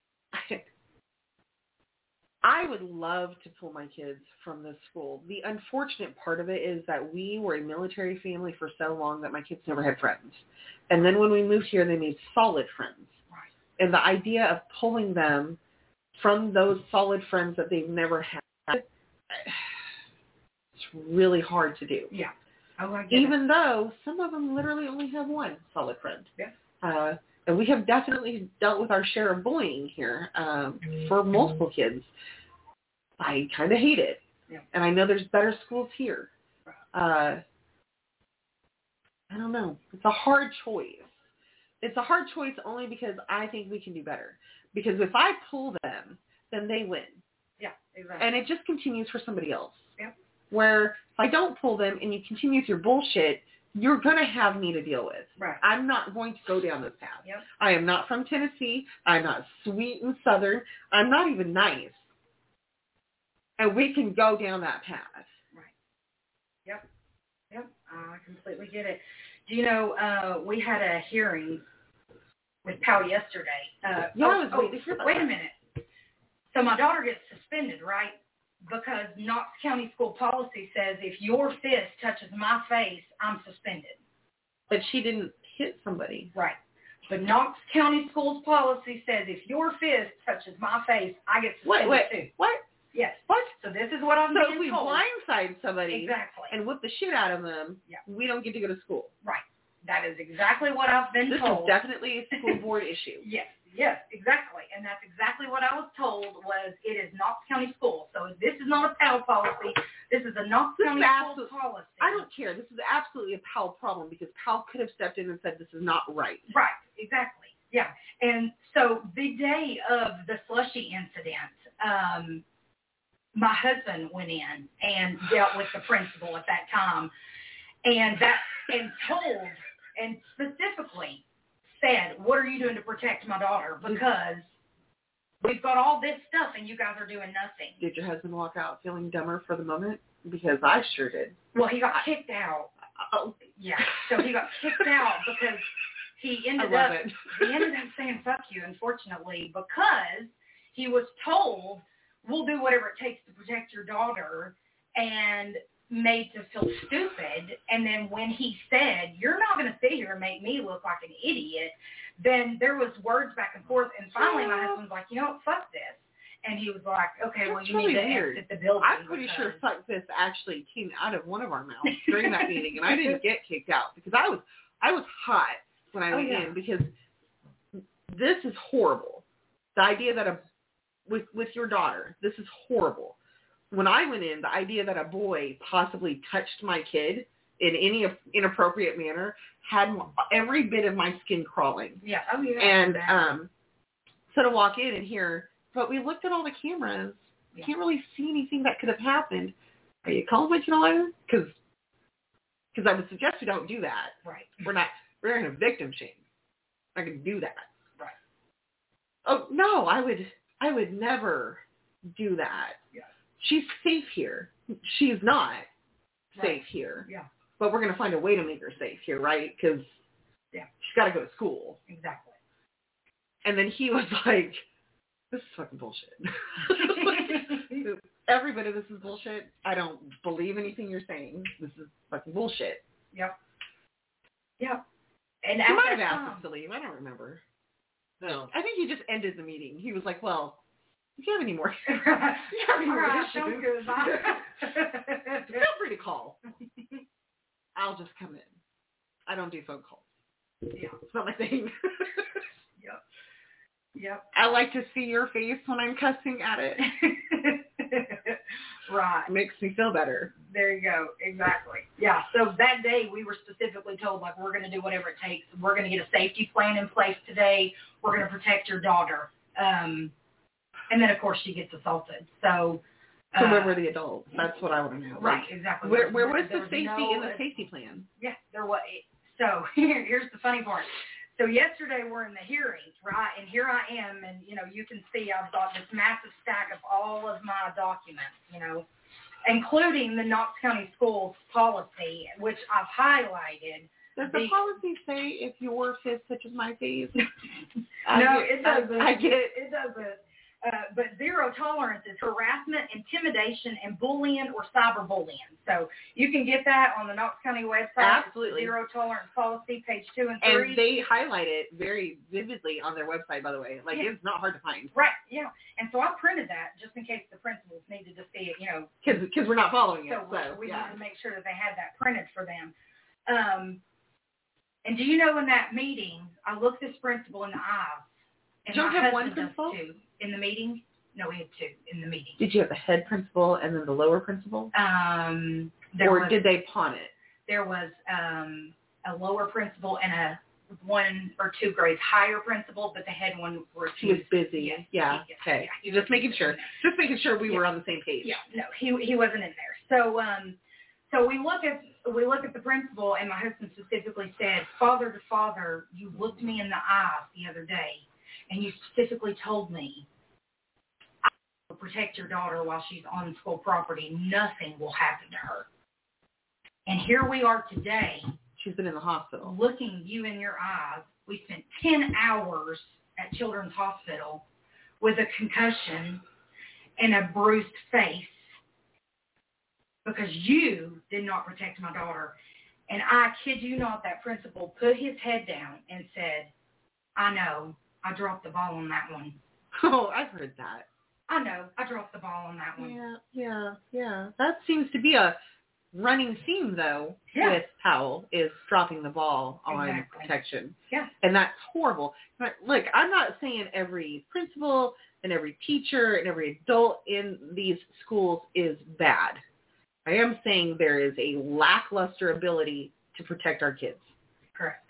E: I would love to pull my kids from this school. The unfortunate part of it is that we were a military family for so long that my kids never had friends. And then when we moved here, they made solid friends.
A: Right.
E: And the idea of pulling them from those solid friends that they've never had, it's really hard to do.
A: Yeah. Oh, I get
E: Even
A: it.
E: though some of them literally only have one solid friend.
A: Yeah.
E: Uh, and we have definitely dealt with our share of bullying here um, for multiple kids. I kind of hate it.
A: Yeah.
E: And I know there's better schools here. Uh, I don't know. It's a hard choice. It's a hard choice only because I think we can do better. Because if I pull them, then they win.
A: Yeah, exactly.
E: And it just continues for somebody else.
A: Yeah.
E: Where if I don't pull them and you continue with your bullshit, you're going to have me to deal with.
A: Right.
E: I'm not going to go down this path.
A: Yep.
E: I am not from Tennessee. I'm not sweet and southern. I'm not even nice. And we can go down that path.
A: Right. Yep. Yep. I completely get it. Do you know, uh, we had a hearing with Powell yesterday. Uh,
E: Yeah,
A: oh,
E: I was
A: oh,
E: waiting to hear about
A: wait a
E: that.
A: minute. So my daughter gets suspended, right? Because Knox County school policy says if your fist touches my face, I'm suspended.
E: But she didn't hit somebody.
A: Right. But Knox County schools policy says if your fist touches my face, I get
E: Wait,
A: suspended
E: wait,
A: too.
E: what?
A: Yes. What? So this is what I'm
E: So
A: being
E: if we
A: told.
E: blindside somebody
A: Exactly.
E: and whip the shit out of them,
A: Yeah.
E: we don't get to go to school.
A: Right. That is exactly what I've been
E: This
A: told.
E: is definitely a school board issue.
A: Yes, yes, exactly. And that's exactly what I was told was it is Knox County School. So this is not a Powell policy. This is a Knox
E: This
A: County
E: is
A: School
E: absolute-
A: policy.
E: I don't care. This is absolutely a Powell problem because Powell could have stepped in and said this is not right.
A: Right, exactly. Yeah. And so the day of the slushy incident, um, my husband went in and dealt with the principal at that time and that and told and specifically said, what are you doing to protect my daughter? Because we've got all this stuff and you guys are doing nothing.
E: Did your husband walk out feeling dumber for the moment? Because I sure did.
A: Well, he got kicked out.
E: Oh,
A: Yeah. So he got kicked out because he
E: I
A: ended
E: love
A: up
E: it.
A: he ended up saying fuck you, unfortunately, because he was told we'll do whatever it takes to protect your daughter and made to feel stupid. And then when he said, you're not going to sit here and make me look like an idiot, then there was words back and forth. And finally my husband's like, you know what, fuck this. And he was like, okay, well,
E: That's
A: you
E: really
A: need to
E: weird.
A: exit the building.
E: I'm pretty
A: because-
E: sure fuck this actually came out of one of our mouths during that meeting, and I didn't get kicked out because I was I was hot when I
A: Oh,
E: went
A: yeah.
E: in because this is horrible. The idea that a with with your daughter, this is horrible. When I went in, the idea that a boy possibly touched my kid in any inappropriate manner had every bit of my skin crawling.
A: Yeah. Oh, yeah.
E: And
A: exactly.
E: um, so to walk in and hear, but we looked at all the cameras. We
A: Yeah.
E: can't really see anything that could have happened. Are you calling my kid a liar? Because because I would suggest we don't do that.
A: Right.
E: We're not. We're in a victim shame. I can do that.
A: Right.
E: Oh no, I would. I would never do that.
A: Yeah.
E: She's safe here. She's not safe
A: Right.
E: here.
A: Yeah.
E: But we're gonna find a way to make her safe here, right? Because
A: Yeah.
E: she's got to go to school.
A: Exactly.
E: And then he was like, this is fucking bullshit. Everybody, this is bullshit. I don't believe anything you're saying. This is fucking bullshit.
A: Yep. Yep. And
E: He
A: at
E: might have
A: that
E: asked
A: time,
E: us to leave. I don't remember.
D: No.
E: I think he just ended the meeting. He was like, well, if you have any more, if
A: Right.
E: you have any
A: All
E: more
A: right,
E: issues,
A: sounds good. Bye.
E: feel free to call. I'll just come in. I don't do phone calls.
A: Yeah.
E: It's not my thing.
A: Yep. Yep.
E: I like to see your face when I'm cussing at it.
A: Right.
E: It makes me feel better.
A: There you go. Exactly. Yeah. So that day we were specifically told, like, we're going to do whatever it takes. We're going to get a safety plan in place today. We're going to protect your daughter. Um, and then, of course, she gets assaulted. So, uh,
E: So where were the adults? That's what I want to know.
A: right,
E: Like,
A: exactly.
E: Where, where was
A: There
E: the safety
A: no-
E: in the safety plan?
A: Yeah, there was. So here, here's the funny part. So yesterday we're in the hearings, right? And here I am, and, you know, you can see I've got this massive stack of all of my documents, you know, including the Knox County Schools policy, which I've highlighted.
E: Does the
A: The-
E: policy say if your fist touches my face?
A: No, it doesn't.
E: I, I get it.
A: It doesn't. Uh, but zero tolerance is harassment, intimidation, and bullying or cyberbullying. So you can get that on the Knox County website.
E: Absolutely.
A: It's the zero tolerance policy, page two and
E: And
A: three.
E: they highlight it very vividly on their website, by the way. Like,
A: Yeah.
E: it's not hard to find.
A: Right, yeah. And so I printed that just in case the principals needed to see it, you know.
E: Because we're not following it.
A: So,
E: So,
A: we
E: yeah.
A: needed to make sure that they had that printed for them. Um, and do you know in that meeting, I looked this principal in the eyes. And
E: Don't
A: my
E: have one
A: husband does
E: principal?
A: too. In the meeting? No, we had two in the meeting.
E: Did you have the head principal and then the lower principal?
A: Um, there
E: Or
A: was,
E: did they pawn it?
A: there was um, a lower principal and a one or two grades higher principal, but the head one refused.
E: She was busy.
A: Yes,
E: Yeah.
A: yes,
E: Okay.
A: yeah, he
E: Just making
A: refused
E: sure.
A: to do
E: Just making sure we
A: Yeah.
E: were on the same page.
A: Yeah, no, he he wasn't in there. So um, so we look at we look at the principal, and my husband specifically said, "Father to father, you looked me in the eyes the other day, and you specifically told me, I will protect your daughter while she's on school property. Nothing will happen to her." And here we are today,
E: She's been in the hospital.
A: looking you in your eyes. We spent ten hours at Children's Hospital with a concussion and a bruised face because you did not protect my daughter. And I kid you not, that principal put his head down and said, "I know, I dropped the ball on that one.
E: Oh, I've heard that.
A: I know, I dropped the ball on that one."
E: Yeah, yeah, yeah. That seems to be a running theme, though,
A: Yeah.
E: with Powell, is dropping the ball on
A: Exactly.
E: protection.
A: Yeah.
E: And that's horrible. But look, I'm not saying every principal and every teacher and every adult in these schools is bad. I am saying there is a lackluster ability to protect our kids.
A: Correct.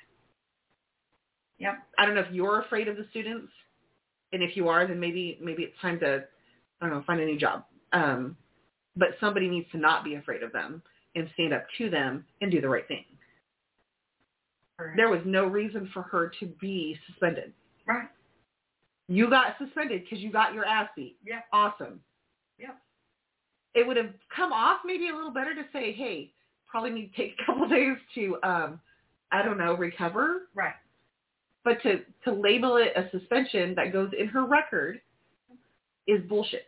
A: Yep.
E: I don't know if you're afraid of the students, and if you are, then maybe maybe it's time to, I don't know, find a new job. Um, but somebody needs to not be afraid of them and stand up to them and do the right thing.
A: Correct.
E: There was no reason for her to be suspended.
A: Right.
E: You got suspended because you got your ass beat.
A: Yeah.
E: Awesome.
A: Yep.
E: It would have come off maybe a little better to say, hey, probably need to take a couple of days to, um, I don't know, recover.
A: Right.
E: But to, to label it a suspension that goes in her record is bullshit.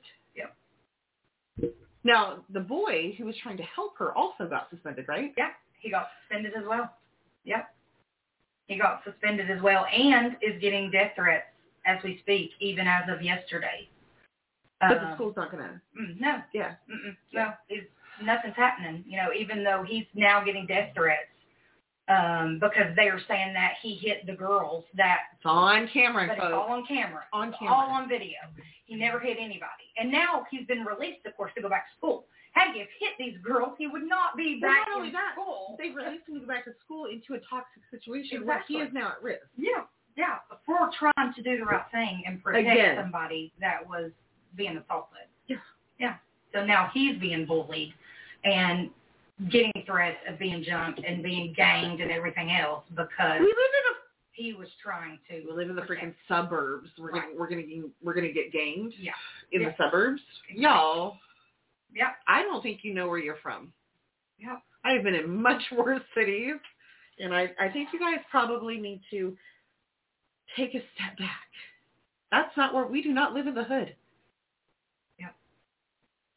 A: Yep.
E: Now, the boy who was trying to help her also got suspended, right?
A: Yeah. He got suspended as well. Yep. He got suspended as well and is getting death threats as we speak, even as of yesterday.
E: But the
A: Um,
E: school's not going to.
A: mm, no.
E: Yeah.
A: Mm-mm, no. It's, nothing's happening. You know, even though he's now getting death threats um, because they are saying that he hit the girls, that
E: It's on camera,
A: but it's
E: folks.
A: all on camera.
E: On
A: It's
E: camera.
A: all on video. He never hit anybody. And now he's been released, of course, to go back to school. Had he have hit these girls, he would not be
E: Well,
A: back
E: not only
A: in
E: that,
A: school.
E: they released him to go back to school into a toxic situation where
A: Exactly.
E: he is now at risk.
A: Yeah, yeah. For trying to do the right thing and protect
E: Again.
A: somebody that was being assaulted.
E: Yeah.
A: Yeah. So now he's being bullied and getting threats of being jumped and being ganged and everything else because
E: We live in a
A: he was trying to.
E: we live in the freaking
A: protect-
E: suburbs. We're
A: Right.
E: gonna we're gonna get- we're gonna get ganged
A: Yeah.
E: in
A: Yeah.
E: the suburbs.
A: Exactly.
E: Y'all,
A: Yep.
E: I don't think you know where you're from.
A: Yep.
E: I've been in much worse cities, and I, I think you guys probably need to take a step back. That's not where we do not live in the hood.
A: Yep.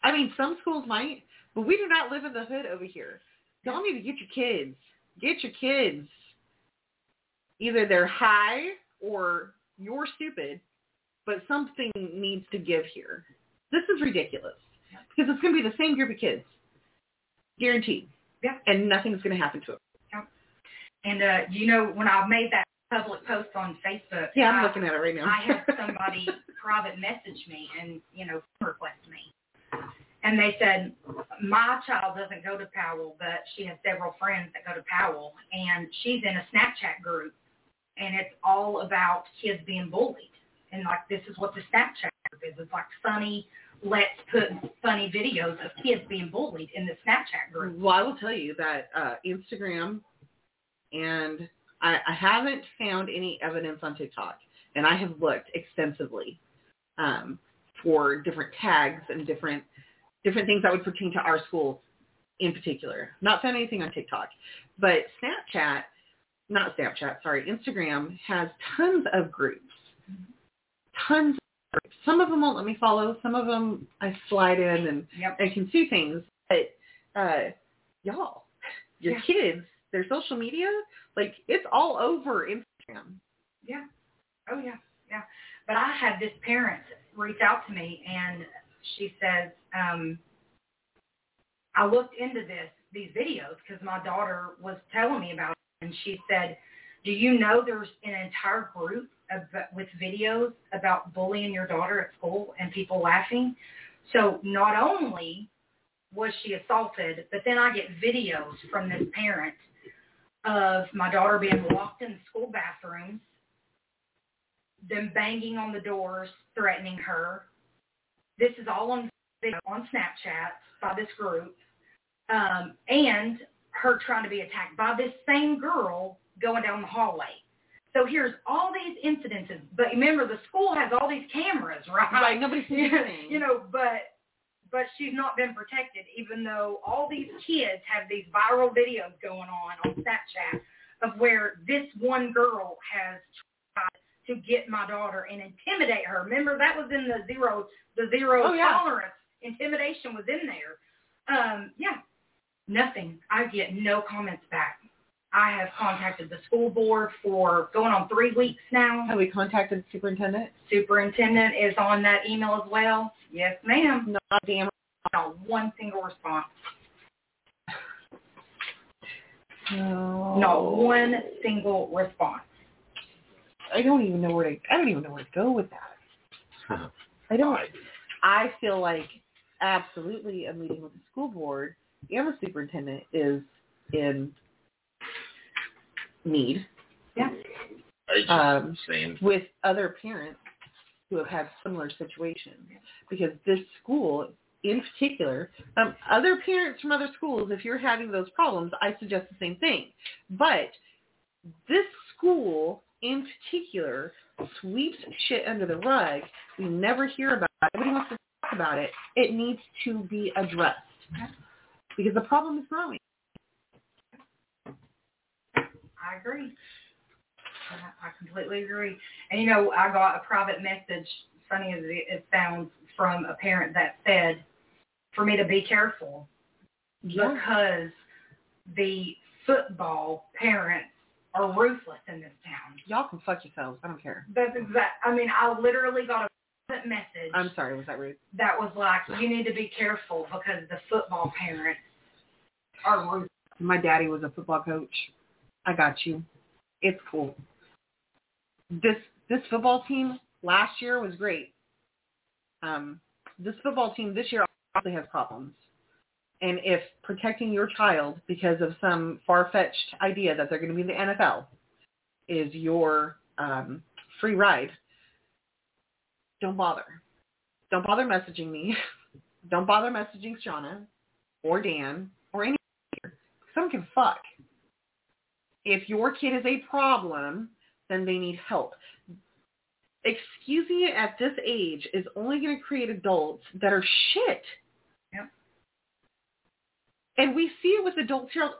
E: I mean, some schools might, but we do not live in the hood over here. Y'all need to get your kids. Get your kids. Either they're high or you're stupid, but something needs to give here. This is ridiculous. Because it's going to be the same group of kids. Guaranteed.
A: Yeah.
E: And nothing's going to happen to them.
A: Yeah. And, uh, you know, when I made that public post on Facebook.
E: Yeah, I'm
A: I,
E: looking at it right now.
A: I had somebody private message me and, you know, request me. And they said, my child doesn't go to Powell, but she has several friends that go to Powell. And she's in a Snapchat group. And it's all about kids being bullied. And, like, this is what the Snapchat group is. It's like funny, let's put funny videos of kids being bullied in the Snapchat group.
E: Well, I will tell you that uh, Instagram and I, I haven't found any evidence on TikTok. And I have looked extensively um, for different tags and different different things that would pertain to our school in particular. Not found anything on TikTok. But Snapchat, not Snapchat, sorry, Instagram has tons of groups. Tons of groups. Some of them won't let me follow. Some of them I slide in and
A: Yep.
E: I can see things. But uh, y'all, your
A: Yeah.
E: kids, their social media, like it's all over Instagram.
A: Yeah. Oh, yeah. Yeah. But I had this parent reach out to me, and she says, um, I looked into this, these videos, because my daughter was telling me about it, and she said, do you know there's an entire group of, with videos about bullying your daughter at school and people laughing? So not only was she assaulted, but then I get videos from this parent of my daughter being locked in the school bathrooms, them banging on the doors, threatening her. This is all on video, on Snapchat by this group, um, and her trying to be attacked by this same girl going down the hallway. So here's all these incidences. But remember, the school has all these cameras, right?
E: Right, nobody's seeing anything.
A: You know, but but she's not been protected, even though all these kids have these viral videos going on on Snapchat of where this one girl has tried to get my daughter and intimidate her. Remember, that was in the zero, the zero
E: oh, yeah.
A: tolerance. Intimidation was in there. Um, yeah, nothing. I get no comments back. I have contacted the school board for going on three weeks now.
E: Have we contacted the superintendent?
A: Superintendent is on that email as well. Yes, ma'am.
E: Not damn.
A: Not one single response.
E: No.
A: Not one single response.
E: I don't even know where to. I don't even know where to go with that. I don't. I feel like absolutely a meeting with the school board and the superintendent is in need.
A: Yeah.
E: Um,
D: Same.
E: with other parents who have had similar situations, because this school in particular, um, other parents from other schools, if you're having those problems, I suggest the same thing. But this school in particular sweeps shit under the rug. We never hear about it. Nobody wants to talk about it. It needs to be addressed because the problem is growing.
A: I agree. I completely agree. And, you know, I got a private message, funny as it sounds, from a parent that said for me to be careful
E: Yeah.
A: because the football parents are ruthless in this town.
E: Y'all can fuck yourselves. I don't care.
A: That's exact. I mean, I literally got a private message
E: I'm sorry. Was that rude?
A: that was like, you need to be careful because the football parents are ruthless.
E: My daddy was a football coach. I got you. It's cool. This this football team last year was great. Um, this football team this year obviously has problems. And if protecting your child because of some far-fetched idea that they're going to be in the N F L is your um, free ride, don't bother. Don't bother messaging me. Don't bother messaging Shauna or Dan or anyone here. Someone can fuck. If your kid is a problem, then they need help. Excusing it at this age is only going to create adults that are shit.
A: Yep.
E: And we see it with adults here.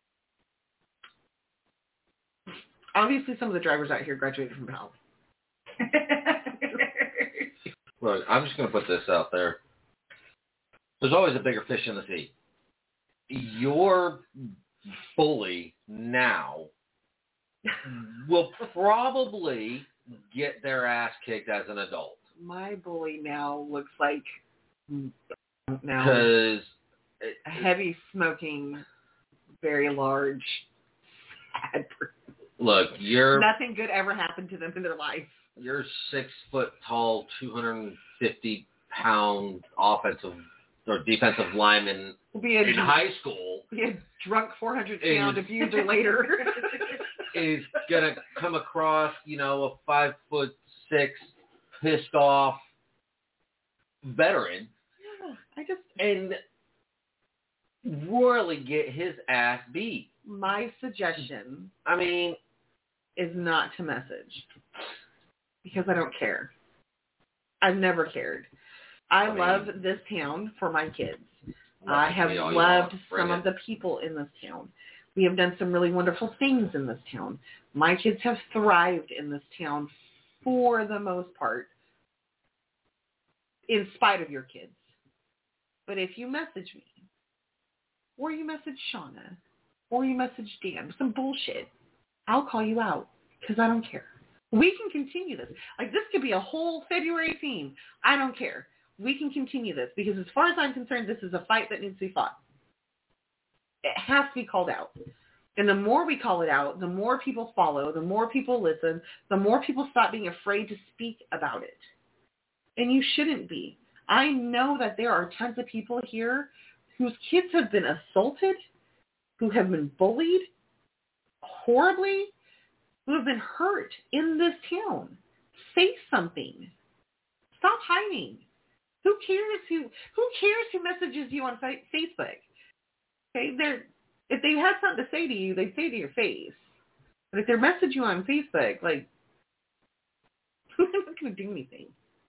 E: Obviously, some of the drivers out here graduated from Powell.
D: Look, I'm just going to put this out there. there's always a bigger fish in the sea. Your bully now will probably get their ass kicked as an adult.
E: My bully now looks like now
D: Because
E: a heavy smoking, very large, sad person.
D: Look, you're
E: Nothing good ever happened to them in their life.
D: You're six foot tall, two hundred fifty pound offensive or defensive lineman
E: Be a,
D: in high school.
E: Be a drunk four hundred pound abuser later.
D: Is gonna come across, you know, a five foot six, pissed off veteran.
E: Yeah, I just
D: and royally get his ass beat.
E: My suggestion,
D: I mean,
E: is not to message because I don't care. I've never cared. I, I mean, love this town for my kids. I have loved some of the people in this town. We have done some really wonderful things in this town. My kids have thrived in this town for the most part, in spite of your kids. But if you message me, or you message Shauna, or you message Dan, some bullshit, I'll call you out because I don't care. We can continue this. Like, this could be a whole February theme. I don't care. We can continue this because as far as I'm concerned, this is a fight that needs to be fought. It has to be called out. And the more we call it out, the more people follow, the more people listen, the more people stop being afraid to speak about it. And you shouldn't be. I know that there are tons of people here whose kids have been assaulted, who have been bullied horribly, who have been hurt in this town. Say something. Stop hiding. Who cares who who cares who messages you on Facebook? Okay, they're if they had something to say to you, they'd say to your face. But if they message you on Facebook, like, they're not going to do anything.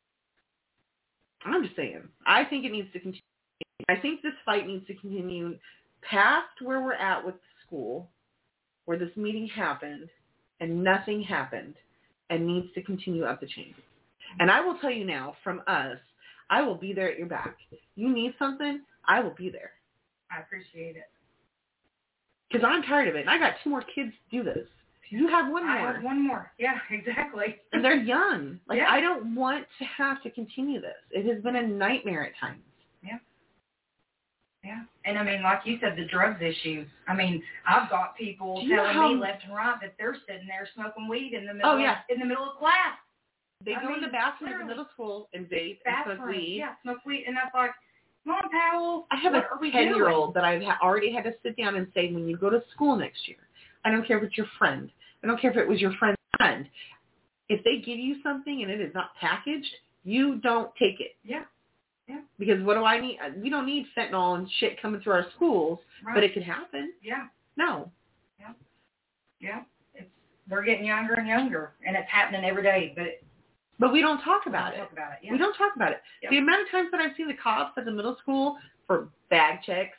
E: I'm just saying. I think it needs to continue. I think this fight needs to continue past where we're at with the school, where this meeting happened, and nothing happened, and needs to continue up the chain. And I will tell you now, from us, I will be there at your back. You need something, I will be there.
A: I appreciate it.
E: Because I'm tired of it. And I got two more kids to do this. You have one more.
A: I have one more. Yeah, exactly.
E: And they're young. Like,
A: yeah.
E: I don't want to have to continue this. It has been a nightmare at times.
A: Yeah. Yeah. And, I mean, like you said, the drugs issue. I mean, I've got people telling how... me left and right that they're sitting there smoking weed in the middle,
E: oh, yeah.
A: of, in the middle of class.
E: They
A: I
E: go
A: mean,
E: in the bathroom at the middle school and vape
A: bathroom,
E: and smoke weed.
A: Yeah, smoke weed. And that's like, Mom, Powell,
E: I have a ten-year-old that I've ha- already had to sit down and say, when you go to school next year, I don't care if it's your friend. I don't care if it was your friend's friend. If they give you something and it is not packaged, you don't take it.
A: Yeah. Yeah.
E: Because what do I need? We don't need fentanyl and shit coming through our schools,
A: right.
E: But it could happen.
A: Yeah.
E: No.
A: Yeah. Yeah. It's, they're getting younger and younger, and it's happening every day, but...
E: But we don't talk about
A: we don't
E: it.
A: Talk about it. Yeah.
E: We don't talk about it. Yep. The amount of times that I've seen the cops at the middle school for bag checks,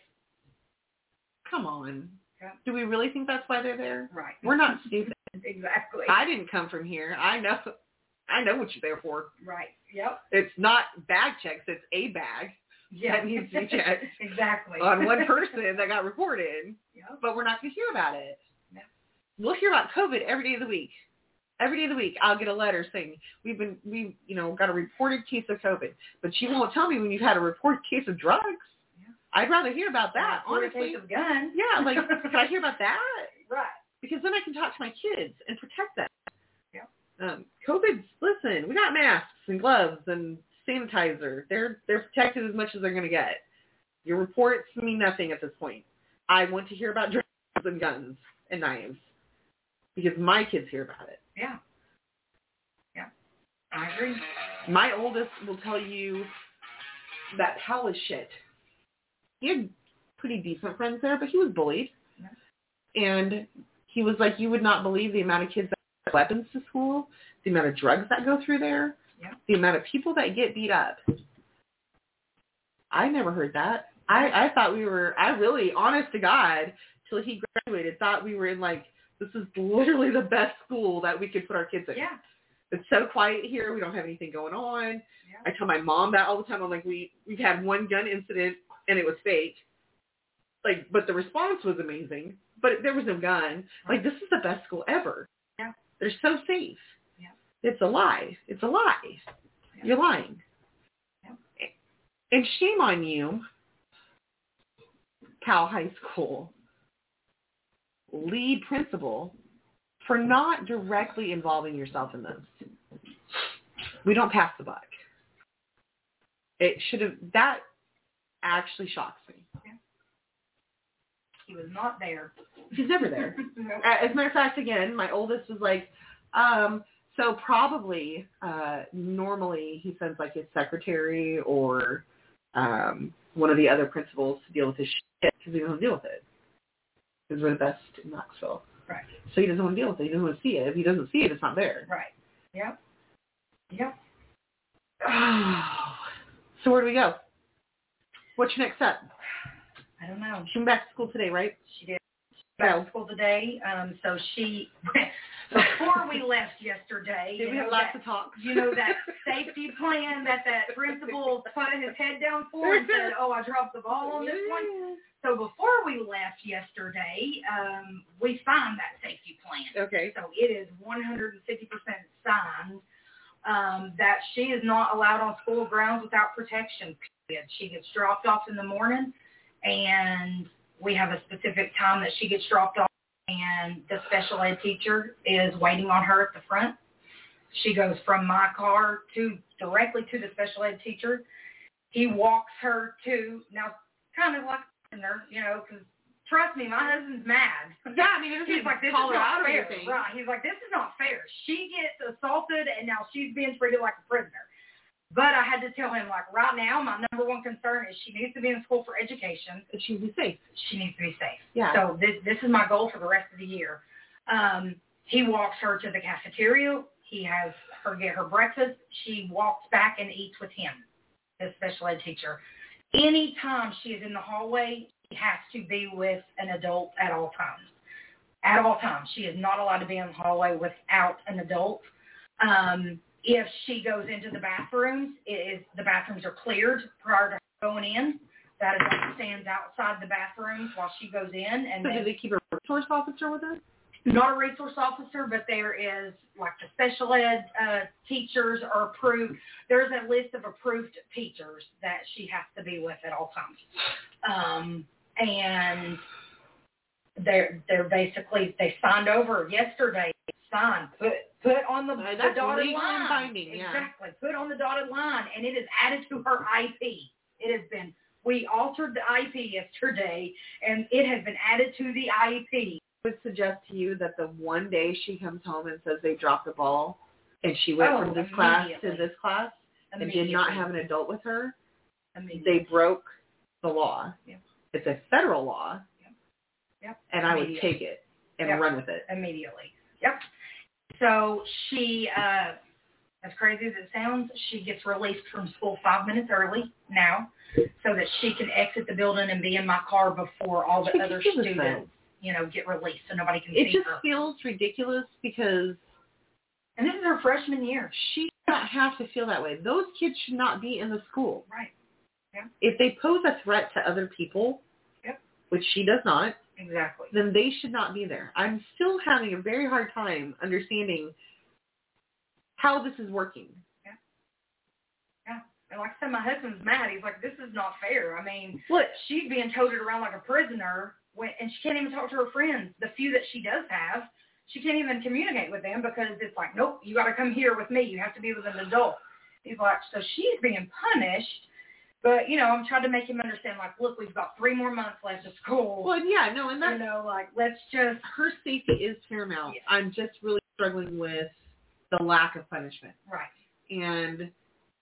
E: come on.
A: Yep.
E: Do we really think that's why they're there?
A: Right.
E: We're not stupid.
A: Exactly.
E: I didn't come from here. I know. I know what you're there for.
A: Right. Yep.
E: It's not bag checks. It's a bag
A: yeah.
E: that needs to be checked.
A: Exactly.
E: On one person that got reported.
A: Yep.
E: But we're not going to hear about it.
A: No.
E: We'll hear about COVID every day of the week. Every day of the week, I'll get a letter saying we've been, we, you know, got a reported case of COVID, but you won't tell me when you've had a reported case of drugs. Yeah. I'd rather hear about that.
A: Or
E: honestly,
A: a case of guns.
E: Yeah, like can I hear about that?
A: Right.
E: Because then I can talk to my kids and protect them.
A: Yeah.
E: Um, COVID's listen, we got masks and gloves and sanitizer. They're they're protected as much as they're going to get. Your reports mean nothing at this point. I want to hear about drugs and guns and knives because my kids hear about it.
A: Yeah. Yeah. I agree.
E: My oldest will tell you that Powell is shit. He had pretty decent friends there, but he was bullied. Yeah. And he was like, you would not believe the amount of kids that have weapons to school, the amount of drugs that go through there,
A: yeah.
E: the amount of people that get beat up. I never heard that. I, I thought we were, I really, honest to God, till he graduated, thought we were in like, this is literally the best school that we could put our kids in.
A: Yeah.
E: It's so quiet here. We don't have anything going on.
A: Yeah.
E: I tell my mom that all the time. I'm like, we, we've had one gun incident, and it was fake. Like, but the response was amazing. But there was no gun. Like, this is the best school ever.
A: Yeah.
E: They're so safe.
A: Yeah.
E: It's a lie. It's a lie. Yeah. You're lying.
A: Yeah.
E: And shame on you, Powell High School lead principal, for not directly involving yourself in this. We don't pass the buck. It should have, that actually shocks me.
A: Yeah. He was not there.
E: He's never there.
A: Nope.
E: As a matter of fact, again, my oldest was like, um, so probably, uh, normally he sends like his secretary or um, one of the other principals to deal with his shit because he doesn't deal with it. Because we're the best in Knoxville.
A: Right.
E: So he doesn't want to deal with it. He doesn't want to see it. If he doesn't see it, it's not there.
A: Right. Yep. Yep.
E: So where do we go? What's your next step?
A: I don't know.
E: She went back to school today, right?
A: She did. Back to school today. Um, so she, before we left yesterday,
E: Did
A: you
E: we
A: know,
E: have lots
A: that,
E: of talk?
A: you know, that safety plan that that principal put his head down for and said, oh, I dropped the ball on this one. So before we left yesterday, um, we signed that safety plan.
E: Okay.
A: So it is one hundred fifty percent signed um, that she is not allowed on school grounds without protection, period. She gets dropped off in the morning, and we have a specific time that she gets dropped off, and the special ed teacher is waiting on her at the front. She goes from my car to directly to the special ed teacher. He walks her to, now kind of like, you know, because trust me, my husband's mad.
E: Yeah, I mean, it
A: he's like, this is
E: call her
A: not
E: out or
A: fair.
E: anything.
A: Right. He's like, this is not fair. She gets assaulted, and now she's being treated like a prisoner. But I had to tell him, like, right now, my number one concern is she needs to be in school for education.
E: And she needs to be safe.
A: She needs to be safe.
E: Yeah.
A: So this this is my goal for the rest of the year. Um, he walks her to the cafeteria. He has her get her breakfast. She walks back and eats with him, the special ed teacher. Anytime she is in the hallway, she has to be with an adult at all times. At all times. She is not allowed to be in the hallway without an adult. Um, if she goes into the bathrooms, it is, the bathrooms are cleared prior to her going in. That adult stands outside the bathrooms while she goes in. And
E: so
A: then,
E: do they keep a resource officer with her?
A: Not a resource officer, but there is, like, the special ed uh, teachers are approved. There's a list of approved teachers that she has to be with at all times. Um, and they're, they're basically, they signed over yesterday, signed, put put on the,
E: Uh,
A: the
E: that's
A: dotted
E: legal
A: line.
E: and binding, yeah.
A: Exactly. Put on the dotted line, and it is added to her I P. It has been, we altered the I P yesterday, and it has been added to the I P.
E: I would suggest to you that the one day she comes home and says they dropped the ball and she went
A: Oh,
E: from this class to
A: immediately.
E: this class and did not have an adult with her, they broke the law.
A: Yep.
E: It's a federal law.
A: Yep. Yep.
E: And I would take it and
A: Yep.
E: run with it.
A: Immediately. Yep. So she, uh, as crazy as it sounds, she gets released from school five minutes early now so that she can exit the building and be in my car before all the other
E: Ridiculous,
A: students, you know, get released so nobody can
E: It
A: see
E: just
A: her.
E: feels ridiculous because
A: And this is her freshman year.
E: she should not have to feel that way. Those kids should not be in the school.
A: Right. Yeah.
E: If they pose a threat to other people,
A: Yep.
E: which she does not,
A: Exactly.
E: then they should not be there. I'm still having a very hard time understanding how this is working.
A: Yeah. Yeah. And like I said, my husband's mad. He's like, this is not fair. I mean,
E: What?
A: she's being toted around like a prisoner, when, and she can't even talk to her friends. The few that she does have, she can't even communicate with them because it's like, nope, you got to come here with me. You have to be with an adult. He's like, so she's being punished. But, you know, I'm trying to make him understand, like, look, we've got three more months left of school.
E: Well, yeah, no, and
A: you
E: that's,
A: know, like, let's just,
E: her safety is paramount.
A: Yes.
E: I'm just really struggling with the lack of punishment.
A: right.
E: And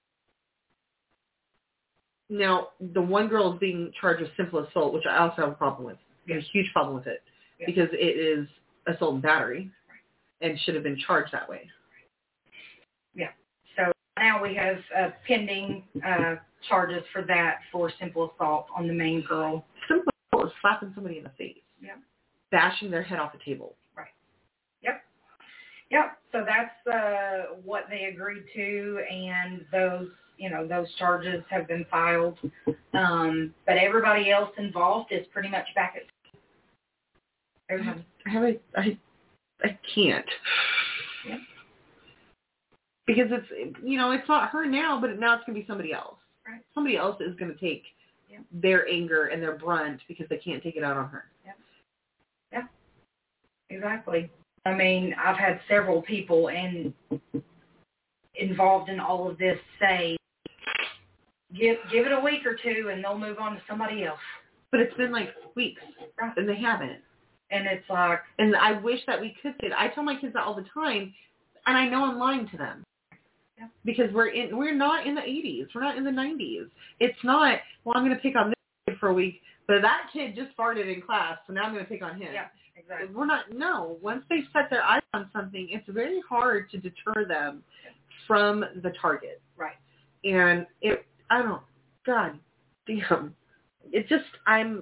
E: now the one girl is being charged with simple assault, which I also have a problem with. I have a huge problem with it
A: Yeah.
E: because it is assault and battery
A: Right.
E: and should have been charged that way.
A: Yeah. So now we have uh, pending uh, charges for that for simple assault on the main girl.
E: Simple assault is slapping somebody in the face,
A: Yeah.
E: bashing their head off the table.
A: Yep. Yep. So that's uh, what they agreed to, and those, you know, those charges have been filed. Um, but everybody else involved is pretty much back at everybody.
E: I have a, I, I can't.
A: Yep.
E: Because it's, you know, it's not her now, but now it's going to be somebody else.
A: Right.
E: Somebody else is going to take
A: yep.
E: their anger and their brunt because they can't take it out on her.
A: Yep. Yeah. Exactly. I mean, I've had several people in, involved in all of this say, give give it a week or two and they'll move on to somebody else.
E: But it's been like weeks,
A: right.
E: and they haven't.
A: And it's like...
E: And I wish that we could say that. I tell my kids that all the time, and I know I'm lying to them.
A: Yeah.
E: Because we're in, we're not in the eighties. We're not in the nineties. It's not, well, I'm going to pick on this kid for a week, but that kid just farted in class, so now I'm going to pick on him.
A: Yeah, exactly.
E: We're not, no. Once they set their eyes on something, it's very hard to deter them from the target.
A: Right.
E: And it, I don't, God damn. It just, I'm,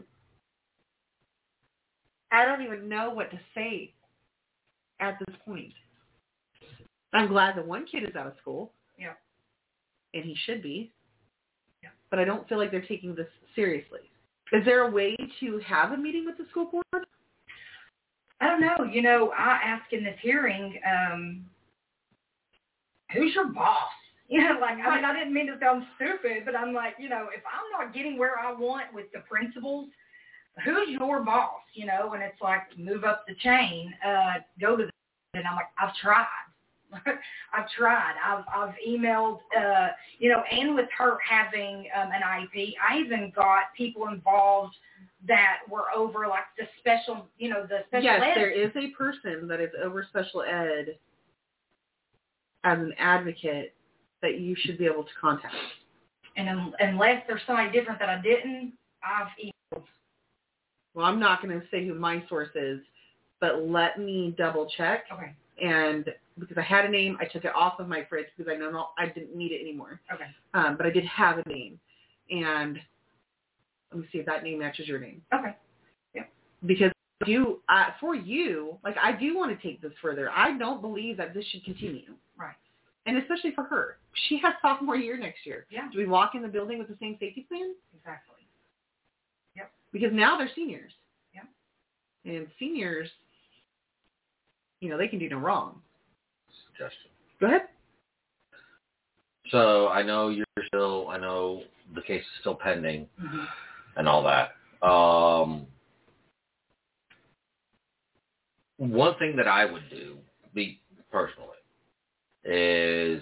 E: I don't even know what to say at this point. I'm glad that one kid is out of school.
A: Yeah.
E: And he should be.
A: Yeah.
E: But I don't feel like they're taking this seriously. Is there a way to have a meeting with the school board?
A: I don't know. You know, I asked in this hearing, um, who's your boss? You know, like, I mean, I didn't mean to sound stupid, but I'm like, you know, if I'm not getting where I want with the principals, who's your boss? You know, and it's like, move up the chain, uh, go to the, and I'm like, I've tried. I've tried. I've I've emailed, uh, you know, and with her having um, an I E P, I even got people involved that were over like the special, you know, the special
E: yes,
A: ed.
E: There is a person that is over special ed as an advocate that you should be able to contact.
A: And un- unless there's somebody different that I didn't, I've emailed.
E: Well, I'm not going to say who my source is, but let me double check.
A: Okay.
E: And because I had a name, I took it off of my fridge because I know not, I didn't need it anymore.
A: Okay.
E: Um, but I did have a name. And let me see if that name matches your name.
A: Okay. Yeah.
E: Because you, uh, for you, like I do want to take this further. I don't believe that this should continue.
A: Right.
E: And especially for her. She has sophomore year next year.
A: Yeah.
E: Do we walk in the building with the same safety plan?
A: Exactly. Yep.
E: Because now they're seniors.
A: Yep.
E: And seniors, you know, they can do no wrong.
D: Suggestion.
E: Go ahead.
D: So I know you're still, I know the case is still pending
A: mm-hmm.
D: and all that. Um, one thing that I would do, me personally, is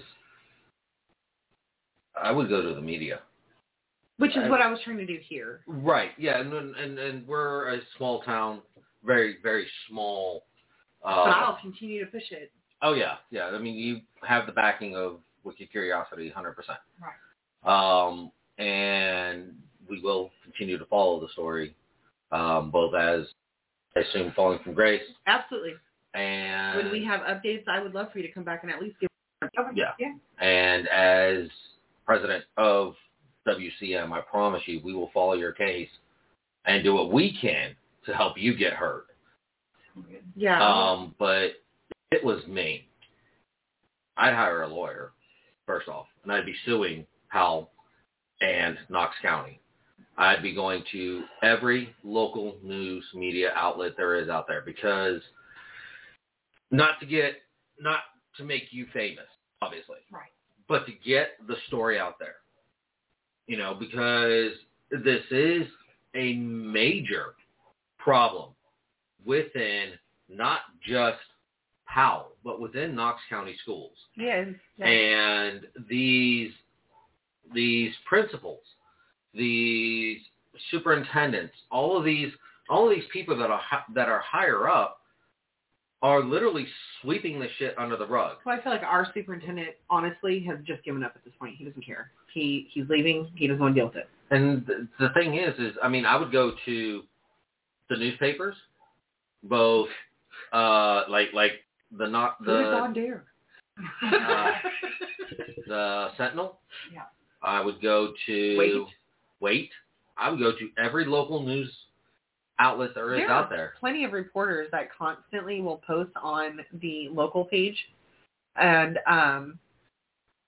D: I would go to the media.
E: Which is
D: I,
E: what I was trying to do here.
D: Right. Yeah. And and, and we're a small town, very, very small. Uh,
E: but I'll continue to push it.
D: Oh, yeah. Yeah. I mean, you have the backing of Wicked Curiosity one hundred percent.
A: Right.
D: Um, and we will continue to follow the story, um, both as, I assume, Falling from Grace.
E: Absolutely.
D: And
E: when we have updates, I would love for you to come back and at least give
A: Okay.
D: Yeah.
A: Yeah.
D: And as president of W C M, I promise you, we will follow your case and do what we can to help you get heard.
E: Yeah.
D: Um, but it was me. I'd hire a lawyer, first off, and I'd be suing Powell and Knox County. I'd be going to every local news media outlet there is out there because not to get, not to make you famous, obviously,
A: right,
D: but to get the story out there, you know, because this is a major problem within not just Powell, but within Knox County schools.
E: Yeah, yeah.
D: And these these principals, these superintendents, all of these all of these people that are that are higher up are literally sweeping the shit under the rug.
E: Well, I feel like our superintendent, honestly, has just given up at this point. He doesn't care. He he's leaving. He doesn't want to deal with it.
D: And the, the thing is, is I mean, I would go to the newspapers, both uh, like like the not the.
E: Who is on dare?
D: Uh, the Sentinel.
A: Yeah.
D: I would go to
E: Wait.
D: Wait. I would go to every local news outlet there is
E: there
D: out
E: are
D: there.
E: Plenty of reporters that constantly will post on the local page, and um,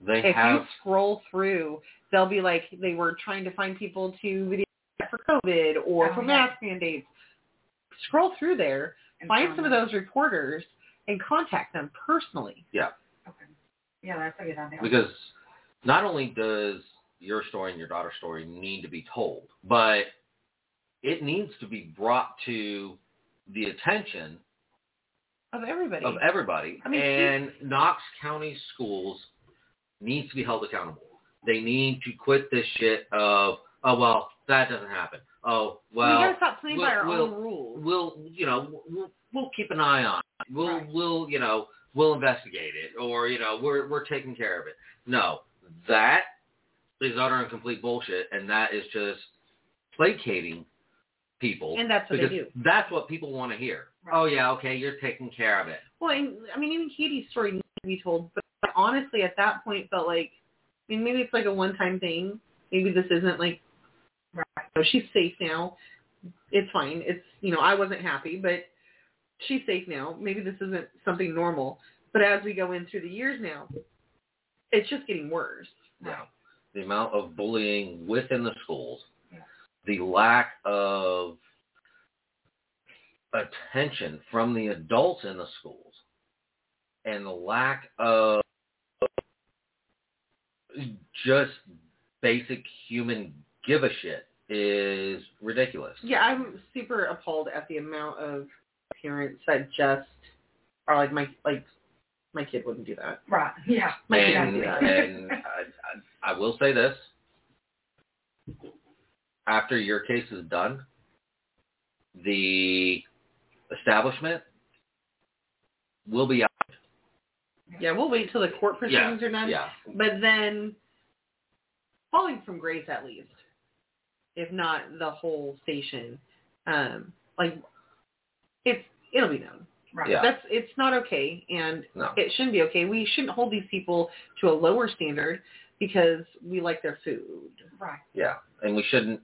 D: They
E: if
D: have...
E: you scroll through, they'll be like, they were trying to find people to video for COVID or
A: Oh,
E: for
A: yeah.
E: mask mandates. Scroll through there,
A: And
E: find
A: from-
E: some of those reporters, and contact them personally.
D: Yeah.
A: Okay. Yeah, that's a good idea.
D: Because not only does your story and your daughter's story need to be told, but it needs to be brought to the attention
E: Of everybody.
D: of everybody.
E: I mean,
D: and Knox County schools needs to be held accountable. They need to quit this shit of, oh, well, that doesn't happen. Oh, well,
E: we gotta stop playing
D: we'll,
E: by our
D: we'll,
E: own rules.
D: We'll, you know, we'll, we'll keep an eye on it. We'll,
A: Right.
D: we'll, you know, we'll investigate it, or, you know, we're, we're taking care of it. No, that is utter and complete bullshit, and that is just placating people.
E: And that's what they
D: because
E: do.
D: That's what people want to hear.
A: Right.
D: Oh, yeah, okay, you're taking care of it.
E: Well, and, I mean, even Katie's story needs to be told, but honestly, at that point, felt like, I mean, maybe it's like a one-time thing. Maybe this isn't like,
A: Right.
E: you know, she's safe now. It's fine. It's, you know, I wasn't happy, but she's safe now. Maybe this isn't something normal. But as we go in through the years now, it's just getting worse.
D: Yeah. The amount of bullying within the schools,
A: Yeah.
D: the lack of attention from the adults in the schools, and the lack of just basic human give a shit is ridiculous.
E: Yeah, I'm super appalled at the amount of parents that just are like, my like my kid wouldn't do that.
A: Right. Yeah.
E: My kid
D: And,
E: wouldn't do that.
D: and I, I, I will say this. After your case is done, the establishment will be out.
E: Yeah, we'll wait till the court proceedings
D: Yeah,
E: are done.
D: yeah.
E: But then, falling from grace at least, if not the whole station, um, like it's it'll be done.
A: Right.
D: Yeah.
E: That's it's not okay, and
D: No.
E: it shouldn't be okay. We shouldn't hold these people to a lower standard because we like their food.
A: Right.
D: Yeah, and we shouldn't.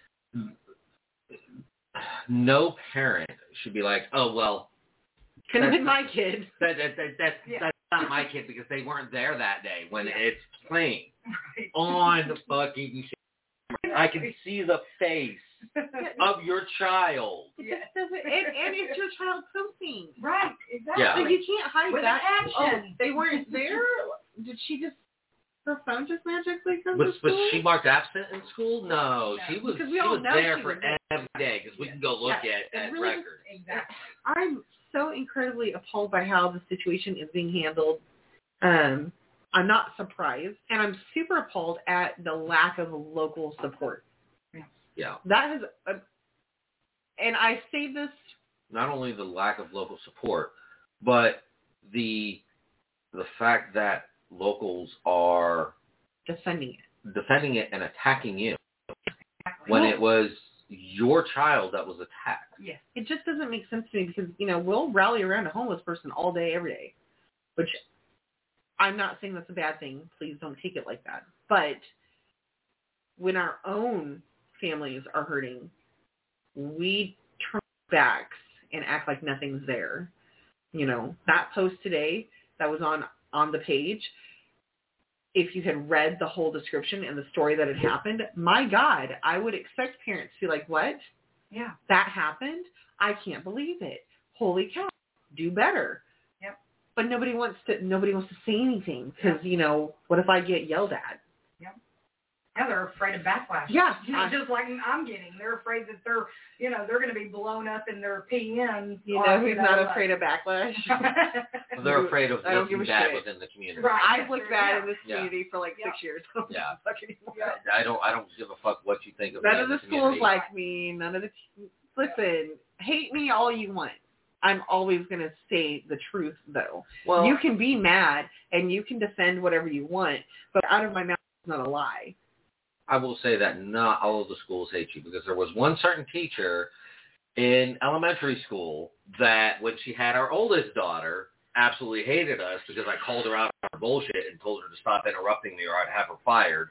D: No parent should be like, oh well,
E: Couldn't have
D: That's
E: been my kid.
D: that, that, that, that's
A: Yeah.
D: that's not my kid because they weren't there that day when
A: Yeah.
D: it's playing
A: Right.
D: on the fucking. I can see the face of your child.
E: It just doesn't, and, and it's your child posting.
A: Right. Exactly.
D: Yeah.
E: Like you can't hide
A: With
E: that.
A: a caption.
E: Oh, they weren't there. Did she just? Her phone just magically come
D: Was,
E: to school?
D: was she marked absent in school? No,
A: No.
D: she was.
E: Because
D: She
E: we all
D: was
E: know
D: there
E: she
D: for
E: was there.
D: every day because we can go look
E: Yeah,
D: at,
E: it
D: at
E: really just-
D: records.
A: Exactly.
E: I'm so incredibly appalled by how the situation is being handled. Um, I'm not surprised, and I'm super appalled at the lack of local support.
D: Yeah.
E: That has, uh, and I say this.
D: Not only the lack of local support, but the the fact that locals are
E: Defending it.
D: defending it and attacking you when it was your child that was attacked.
A: Yes.
E: It just doesn't make sense to me because, you know, we'll rally around a homeless person all day, every day, which I'm not saying that's a bad thing. Please don't take it like that. But when our own families are hurting, we turn our backs and act like nothing's there. You know, that post today that was on, on the page, if you had read the whole description and the story that had happened, my God, I would expect parents to be like, what?
A: Yeah.
E: That happened? I can't believe it. Holy cow. Do better.
A: Yep.
E: But nobody wants to nobody wants to say anything because, you know, what if I get yelled at?
A: Yeah, they're afraid of backlash.
E: Yeah.
A: You know,
E: I-
A: just like I'm getting. They're afraid that they're, you know, they're going to be blown up in their P Ms.
E: You know who's not afraid of backlash?
D: They're afraid of
E: I don't give
D: looking
E: a
D: bad
E: shit.
D: within the community.
A: Right.
E: I've looked bad in this
D: Yeah.
E: community for like six
A: Yeah.
E: years.
D: Yeah.
E: Fuck anymore.
A: Yeah.
D: I don't. I don't give a fuck what you think of
E: None
D: me
E: of
D: in
E: the
D: the
E: schools
D: community.
E: like me. None of the listen. Hate me all you want. I'm always gonna say the truth though.
D: Well,
E: You can be mad and you can defend whatever you want, but out of my mouth is not a lie.
D: I will say that not all of the schools hate you because there was one certain teacher in elementary school that when she had our oldest daughter absolutely hated us because I called her out on her bullshit and told her to stop interrupting me or I'd have her fired.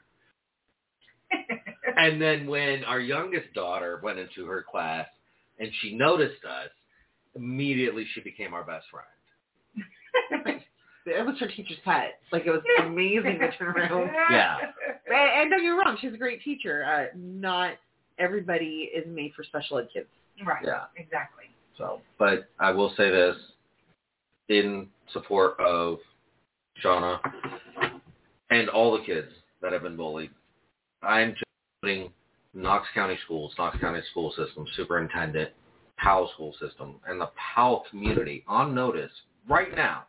D: And then when our youngest daughter went into her class and she noticed us, immediately she became our best friend.
E: it was her teacher's pet. Like, it was amazing to turn around.
D: Yeah.
E: And, and don't get me wrong, she's a great teacher. Uh, not everybody is made for special ed kids.
A: Right.
D: Yeah.
A: Exactly.
D: So, but I will say this in support of Shauna and all the kids that have been bullied. I'm just putting Knox County Schools, Knox County School System, Superintendent, Powell School System, and the Powell community on notice right now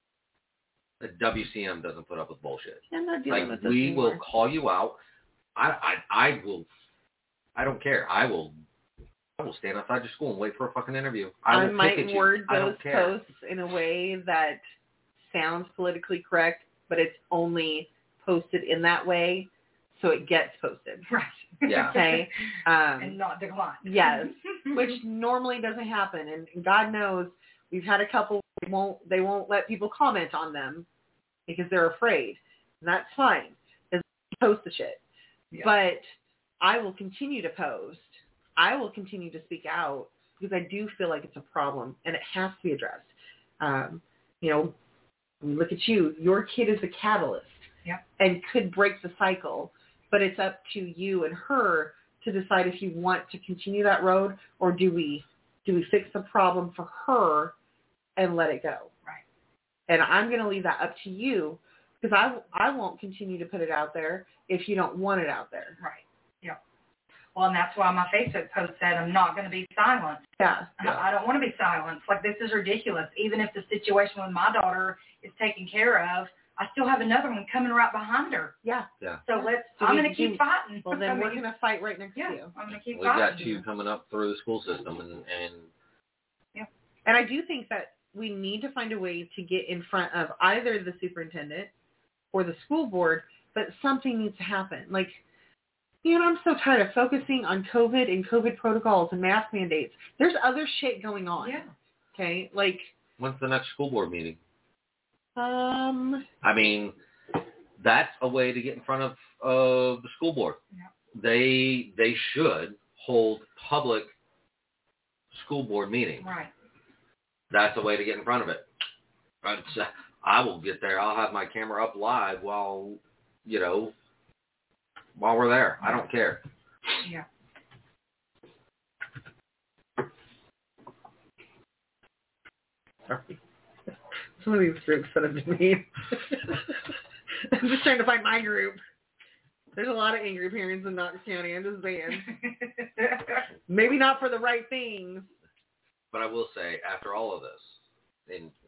D: that W C M doesn't put up with bullshit.
E: I'm not dealing
D: Like,
E: with this
D: we
E: anymore.
D: will call you out. I, I, I will. I don't care. I will. I will stand outside your school and wait for a fucking interview. I will
E: I might
D: picket you.
E: word
D: I
E: those
D: don't care.
E: posts in a way that sounds politically correct, but it's only posted in that way, so it gets posted.
A: Right.
D: Yeah.
E: Okay. Um,
A: And not declined.
E: yes, which normally doesn't happen, and God knows we've had a couple. They won't. They won't let people comment on them because they're afraid, and that's fine. Just post the shit.
A: Yeah.
E: But I will continue to post. I will continue to speak out because I do feel like it's a problem and it has to be addressed. Um, you know, look at you. Your kid is a catalyst
A: Yep.
E: and could break the cycle, but it's up to you and her to decide if you want to continue that road, or do we do we fix the problem for her and let it go?
A: Right.
E: And I'm going to leave that up to you because I, I won't continue to put it out there if you don't want it out there.
A: Right. Yep. Well, and that's why my Facebook post said I'm not going to be silenced.
E: Yeah.
D: Yeah.
A: I don't want to be silenced. Like, this is ridiculous. Even if the situation with my daughter is taken care of, I still have another one coming right behind her.
E: Yeah.
D: Yeah.
A: So let's.
E: So
A: I'm
E: we-
A: going to keep
E: we-
A: fighting.
E: Well, then
A: I
E: we're
A: mean,
E: going to fight right next
A: Yeah,
E: to you.
A: I'm going to keep
D: We
A: fighting.
D: got you coming up through the school system, and, and
E: And I do think that we need to find a way to get in front of either the superintendent or the school board, but something needs to happen. Like, you know, I'm so tired of focusing on COVID and COVID protocols and mask mandates. There's other shit going on.
A: Yeah.
E: Okay? Like,
D: when's the next school board meeting?
E: um,
D: I mean, that's a way to get in front of uh, the school board.
A: Yeah.
D: They they should hold public school board meetings.
A: Right.
D: That's a way to get in front of it. But, uh, I will get there. I'll have my camera up live while, you know, while we're there. I don't care.
A: Yeah.
E: sorry. Some of these groups that have been mean. I'm just trying to find my group. There's a lot of angry parents in Knox County. I'm just saying. Maybe not for the right things.
D: But I will say, after all of this, and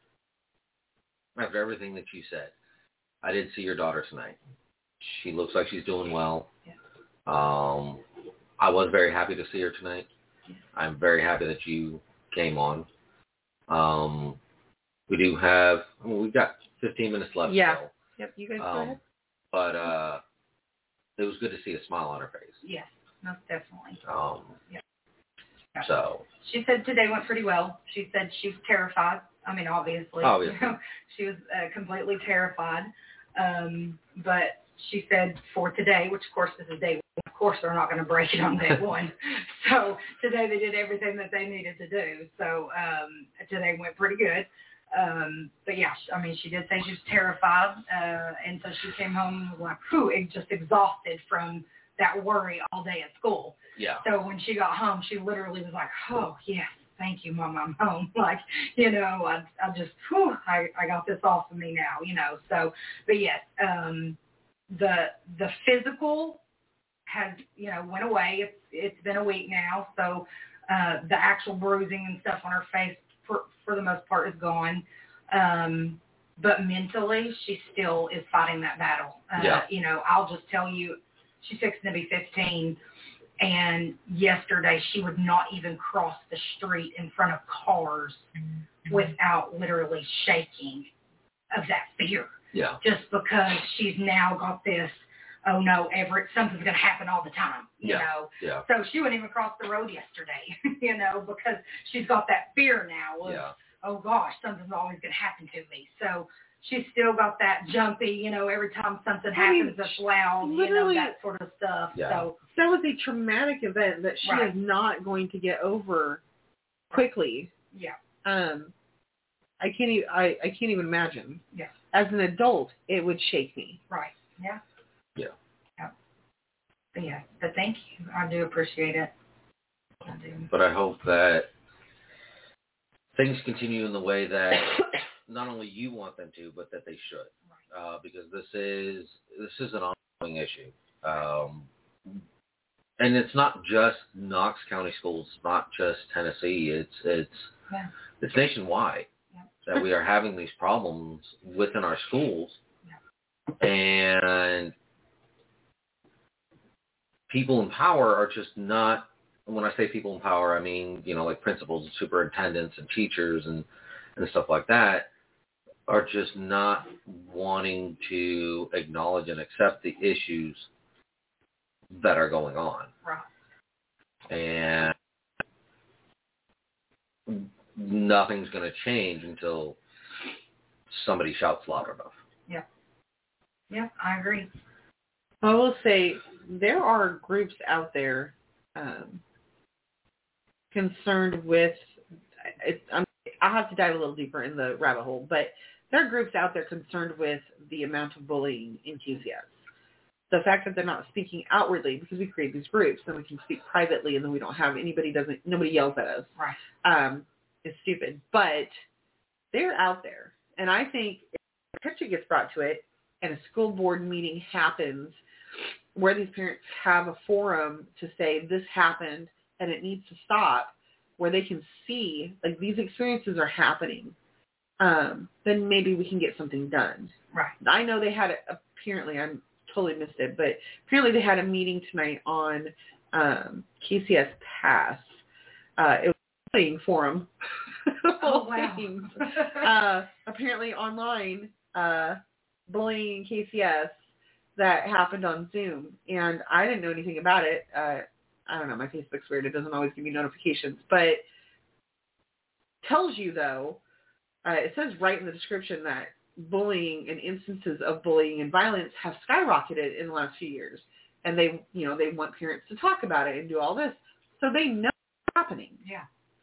D: after everything that you said, I did see your daughter tonight. She looks like she's doing well.
A: Yeah.
D: Um, I was very happy to see her tonight. I'm very happy that you came on. Um, we do have, I mean, we've got fifteen minutes left.
E: Yeah.
D: Still.
E: Yep, you guys go
D: Um,
E: ahead.
D: but uh, it was good to see a smile on her face.
A: Yes, most definitely.
D: Um,
A: Yeah.
D: So,
A: She said today went pretty well. She said she was terrified. I mean, obviously.
D: Obviously.
A: You know, she was uh, completely terrified. Um, but she said for today, which of course this is day one, of course they're not going to break it on day one. So today they did everything that they needed to do. So um, today went pretty good. Um, but yeah, I mean, she did say she was terrified. Uh, and so she came home and was like, whew, just exhausted from that worry all day at school.
D: yeah.
A: So when she got home, she literally was like, oh, yes, thank you, Mom, I'm home. Like, you know, I, I just, whew, I, I got this off of me now, you know. So, but yes, um, the the physical has, you know, went away. It's It's been a week now. So uh, the actual bruising and stuff on her face, for, for the most part, is gone. Um, but mentally, she still is fighting that battle. Uh,
D: Yeah.
A: You know, I'll just tell you, she's fixing to be fifteen. And yesterday, she would not even cross the street in front of cars without literally shaking of that fear.
D: Yeah.
A: Just because she's now got this, oh no, Everett, something's going to happen all the time, you
D: Yeah.
A: know.
D: Yeah.
A: So she wouldn't even cross the road yesterday, you know, because she's got that fear now of,
D: Yeah.
A: oh gosh, something's always going to happen to me. So she's still got that jumpy, you know, every time something
E: I mean,
A: happens that's loud, you know,
E: literally-
A: that sort of stuff.
D: Yeah.
A: So,
E: That was a traumatic event that she
A: Right.
E: is not going to get over quickly.
A: yeah.
E: Um, I can't even, I, I can't even imagine.
A: Yeah.
E: As an adult, it would shake me.
A: Right. Yeah.
D: Yeah.
A: Yeah. But yeah. But thank you. I do appreciate it. I do.
D: But I hope that things continue in the way that not only you want them to, but that they should.
A: Right.
D: Uh, because this is this is an ongoing issue. Um, and it's not just Knox County schools, it's not just Tennessee. It's it's
A: yeah.
D: it's nationwide
A: yeah.
D: that we are having these problems within our schools. Yeah. And people in power are just not, when I say people in power, I mean, you know, like principals and superintendents and teachers and, and stuff like that, are just not wanting to acknowledge and accept the issues that are going on.
A: Right.
D: And nothing's going to change until somebody shouts loud enough.
A: Yeah. Yeah, I agree.
E: I will say there are groups out there um, concerned with, it, I'm, I'll have to dive a little deeper in the rabbit hole, but there are groups out there concerned with the amount of bullying in Q C S. The fact that they're not speaking outwardly, because we create these groups, then we can speak privately, and then we don't have anybody doesn't nobody yells at us.
A: Right.
E: Um, it's stupid, but they're out there, and I think if attention gets brought to it, and a school board meeting happens, where these parents have a forum to say this happened and it needs to stop, where they can see like these experiences are happening, um, then maybe we can get something done.
A: Right.
E: I know they had a, apparently I'm totally missed it, but apparently they had a meeting tonight on um, K C S Pass. Uh, it was a bullying forum.
A: Oh, wow.
E: uh, apparently online uh, bullying in K C S that happened on Zoom, and I didn't know anything about it. Uh, I don't know, my Facebook's weird. It doesn't always give me notifications, but tells you, though, uh, it says right in the description that bullying and instances of bullying and violence have skyrocketed in the last few years, and they, you know, they want parents to talk about it and do all this, so they know it's happening.
A: Yeah.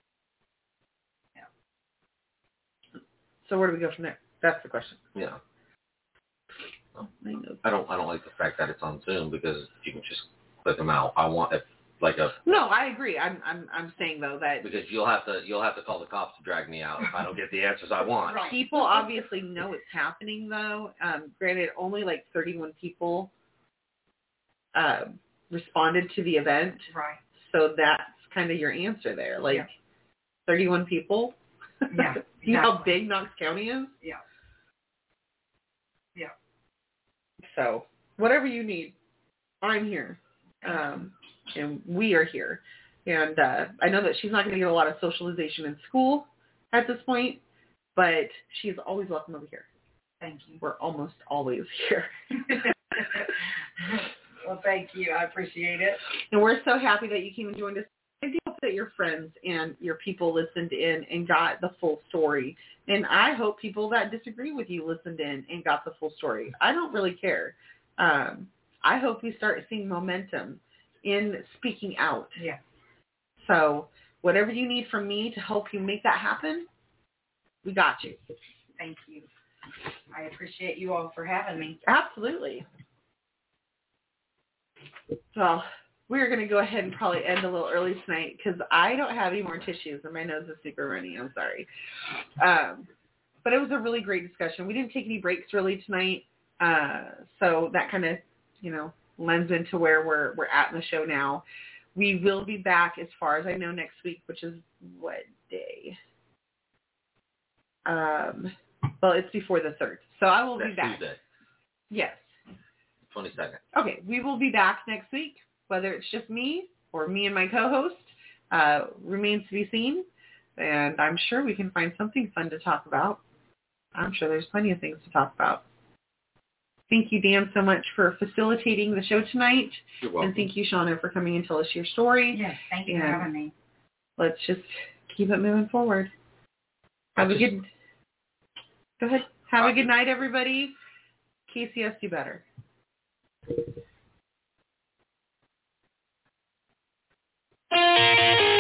A: Yeah.
E: So where do we go from there? That's the question.
D: Yeah.
E: Oh, I know.
D: I don't I don't like the fact that it's on Zoom, because you can just click them out. I want it like a
E: No, I agree. I'm I'm I'm saying though that
D: because you'll have to you'll have to call the cops to drag me out if I don't get the answers I want.
A: Right.
E: people obviously know it's happening though. Um, granted, only like thirty-one people uh, responded to the event,
A: Right.
E: so that's kind of your answer there. Like
A: Yeah.
E: thirty-one people.
A: Yeah.
E: Do you know how
A: exactly.
E: big Knox County is?
A: Yeah. Yeah.
E: So whatever you need, I'm here. Um, and we are here. And uh, I know that she's not going to get a lot of socialization in school at this point, but she's always welcome over here.
A: Thank you.
E: We're almost always here.
A: Well, thank you. I appreciate it.
E: And we're so happy that you came and joined us. I do hope that your friends and your people listened in and got the full story. And I hope people that disagree with you listened in and got the full story. I don't really care. Um, I hope we start seeing momentum in speaking out.
A: Yeah.
E: So whatever you need from me to help you make that happen, we got you.
A: Thank you. I appreciate you all for having me.
E: Absolutely. Well, we're going to go ahead and probably end a little early tonight because I don't have any more tissues and my nose is super runny. I'm sorry. Um, but it was a really great discussion. We didn't take any breaks really tonight. Uh, so that kind of, you know, lends into where we're we're at in the show now. We will be back, as far as I know, next week, which is what day? Um, well, it's before the third. So I will
D: Next
E: be back.
D: Tuesday,
E: Yes.
D: twenty-second.
E: Okay, we will be back next week, whether it's just me or me and my co-host. Uh, remains to be seen, and I'm sure we can find something fun to talk about. I'm sure there's plenty of things to talk about. Thank you, Dan, so much for facilitating the show tonight.
D: You're welcome.
E: And thank you, Shauna, for coming and tell us your story.
A: Yes, thank you for
E: And
A: having me.
E: let's just keep it moving forward. Have
D: I
E: a
D: just-
E: good... Go ahead. Have
D: I
E: a good
D: just-
E: night, everybody. K C S, do better.
F: Thank you.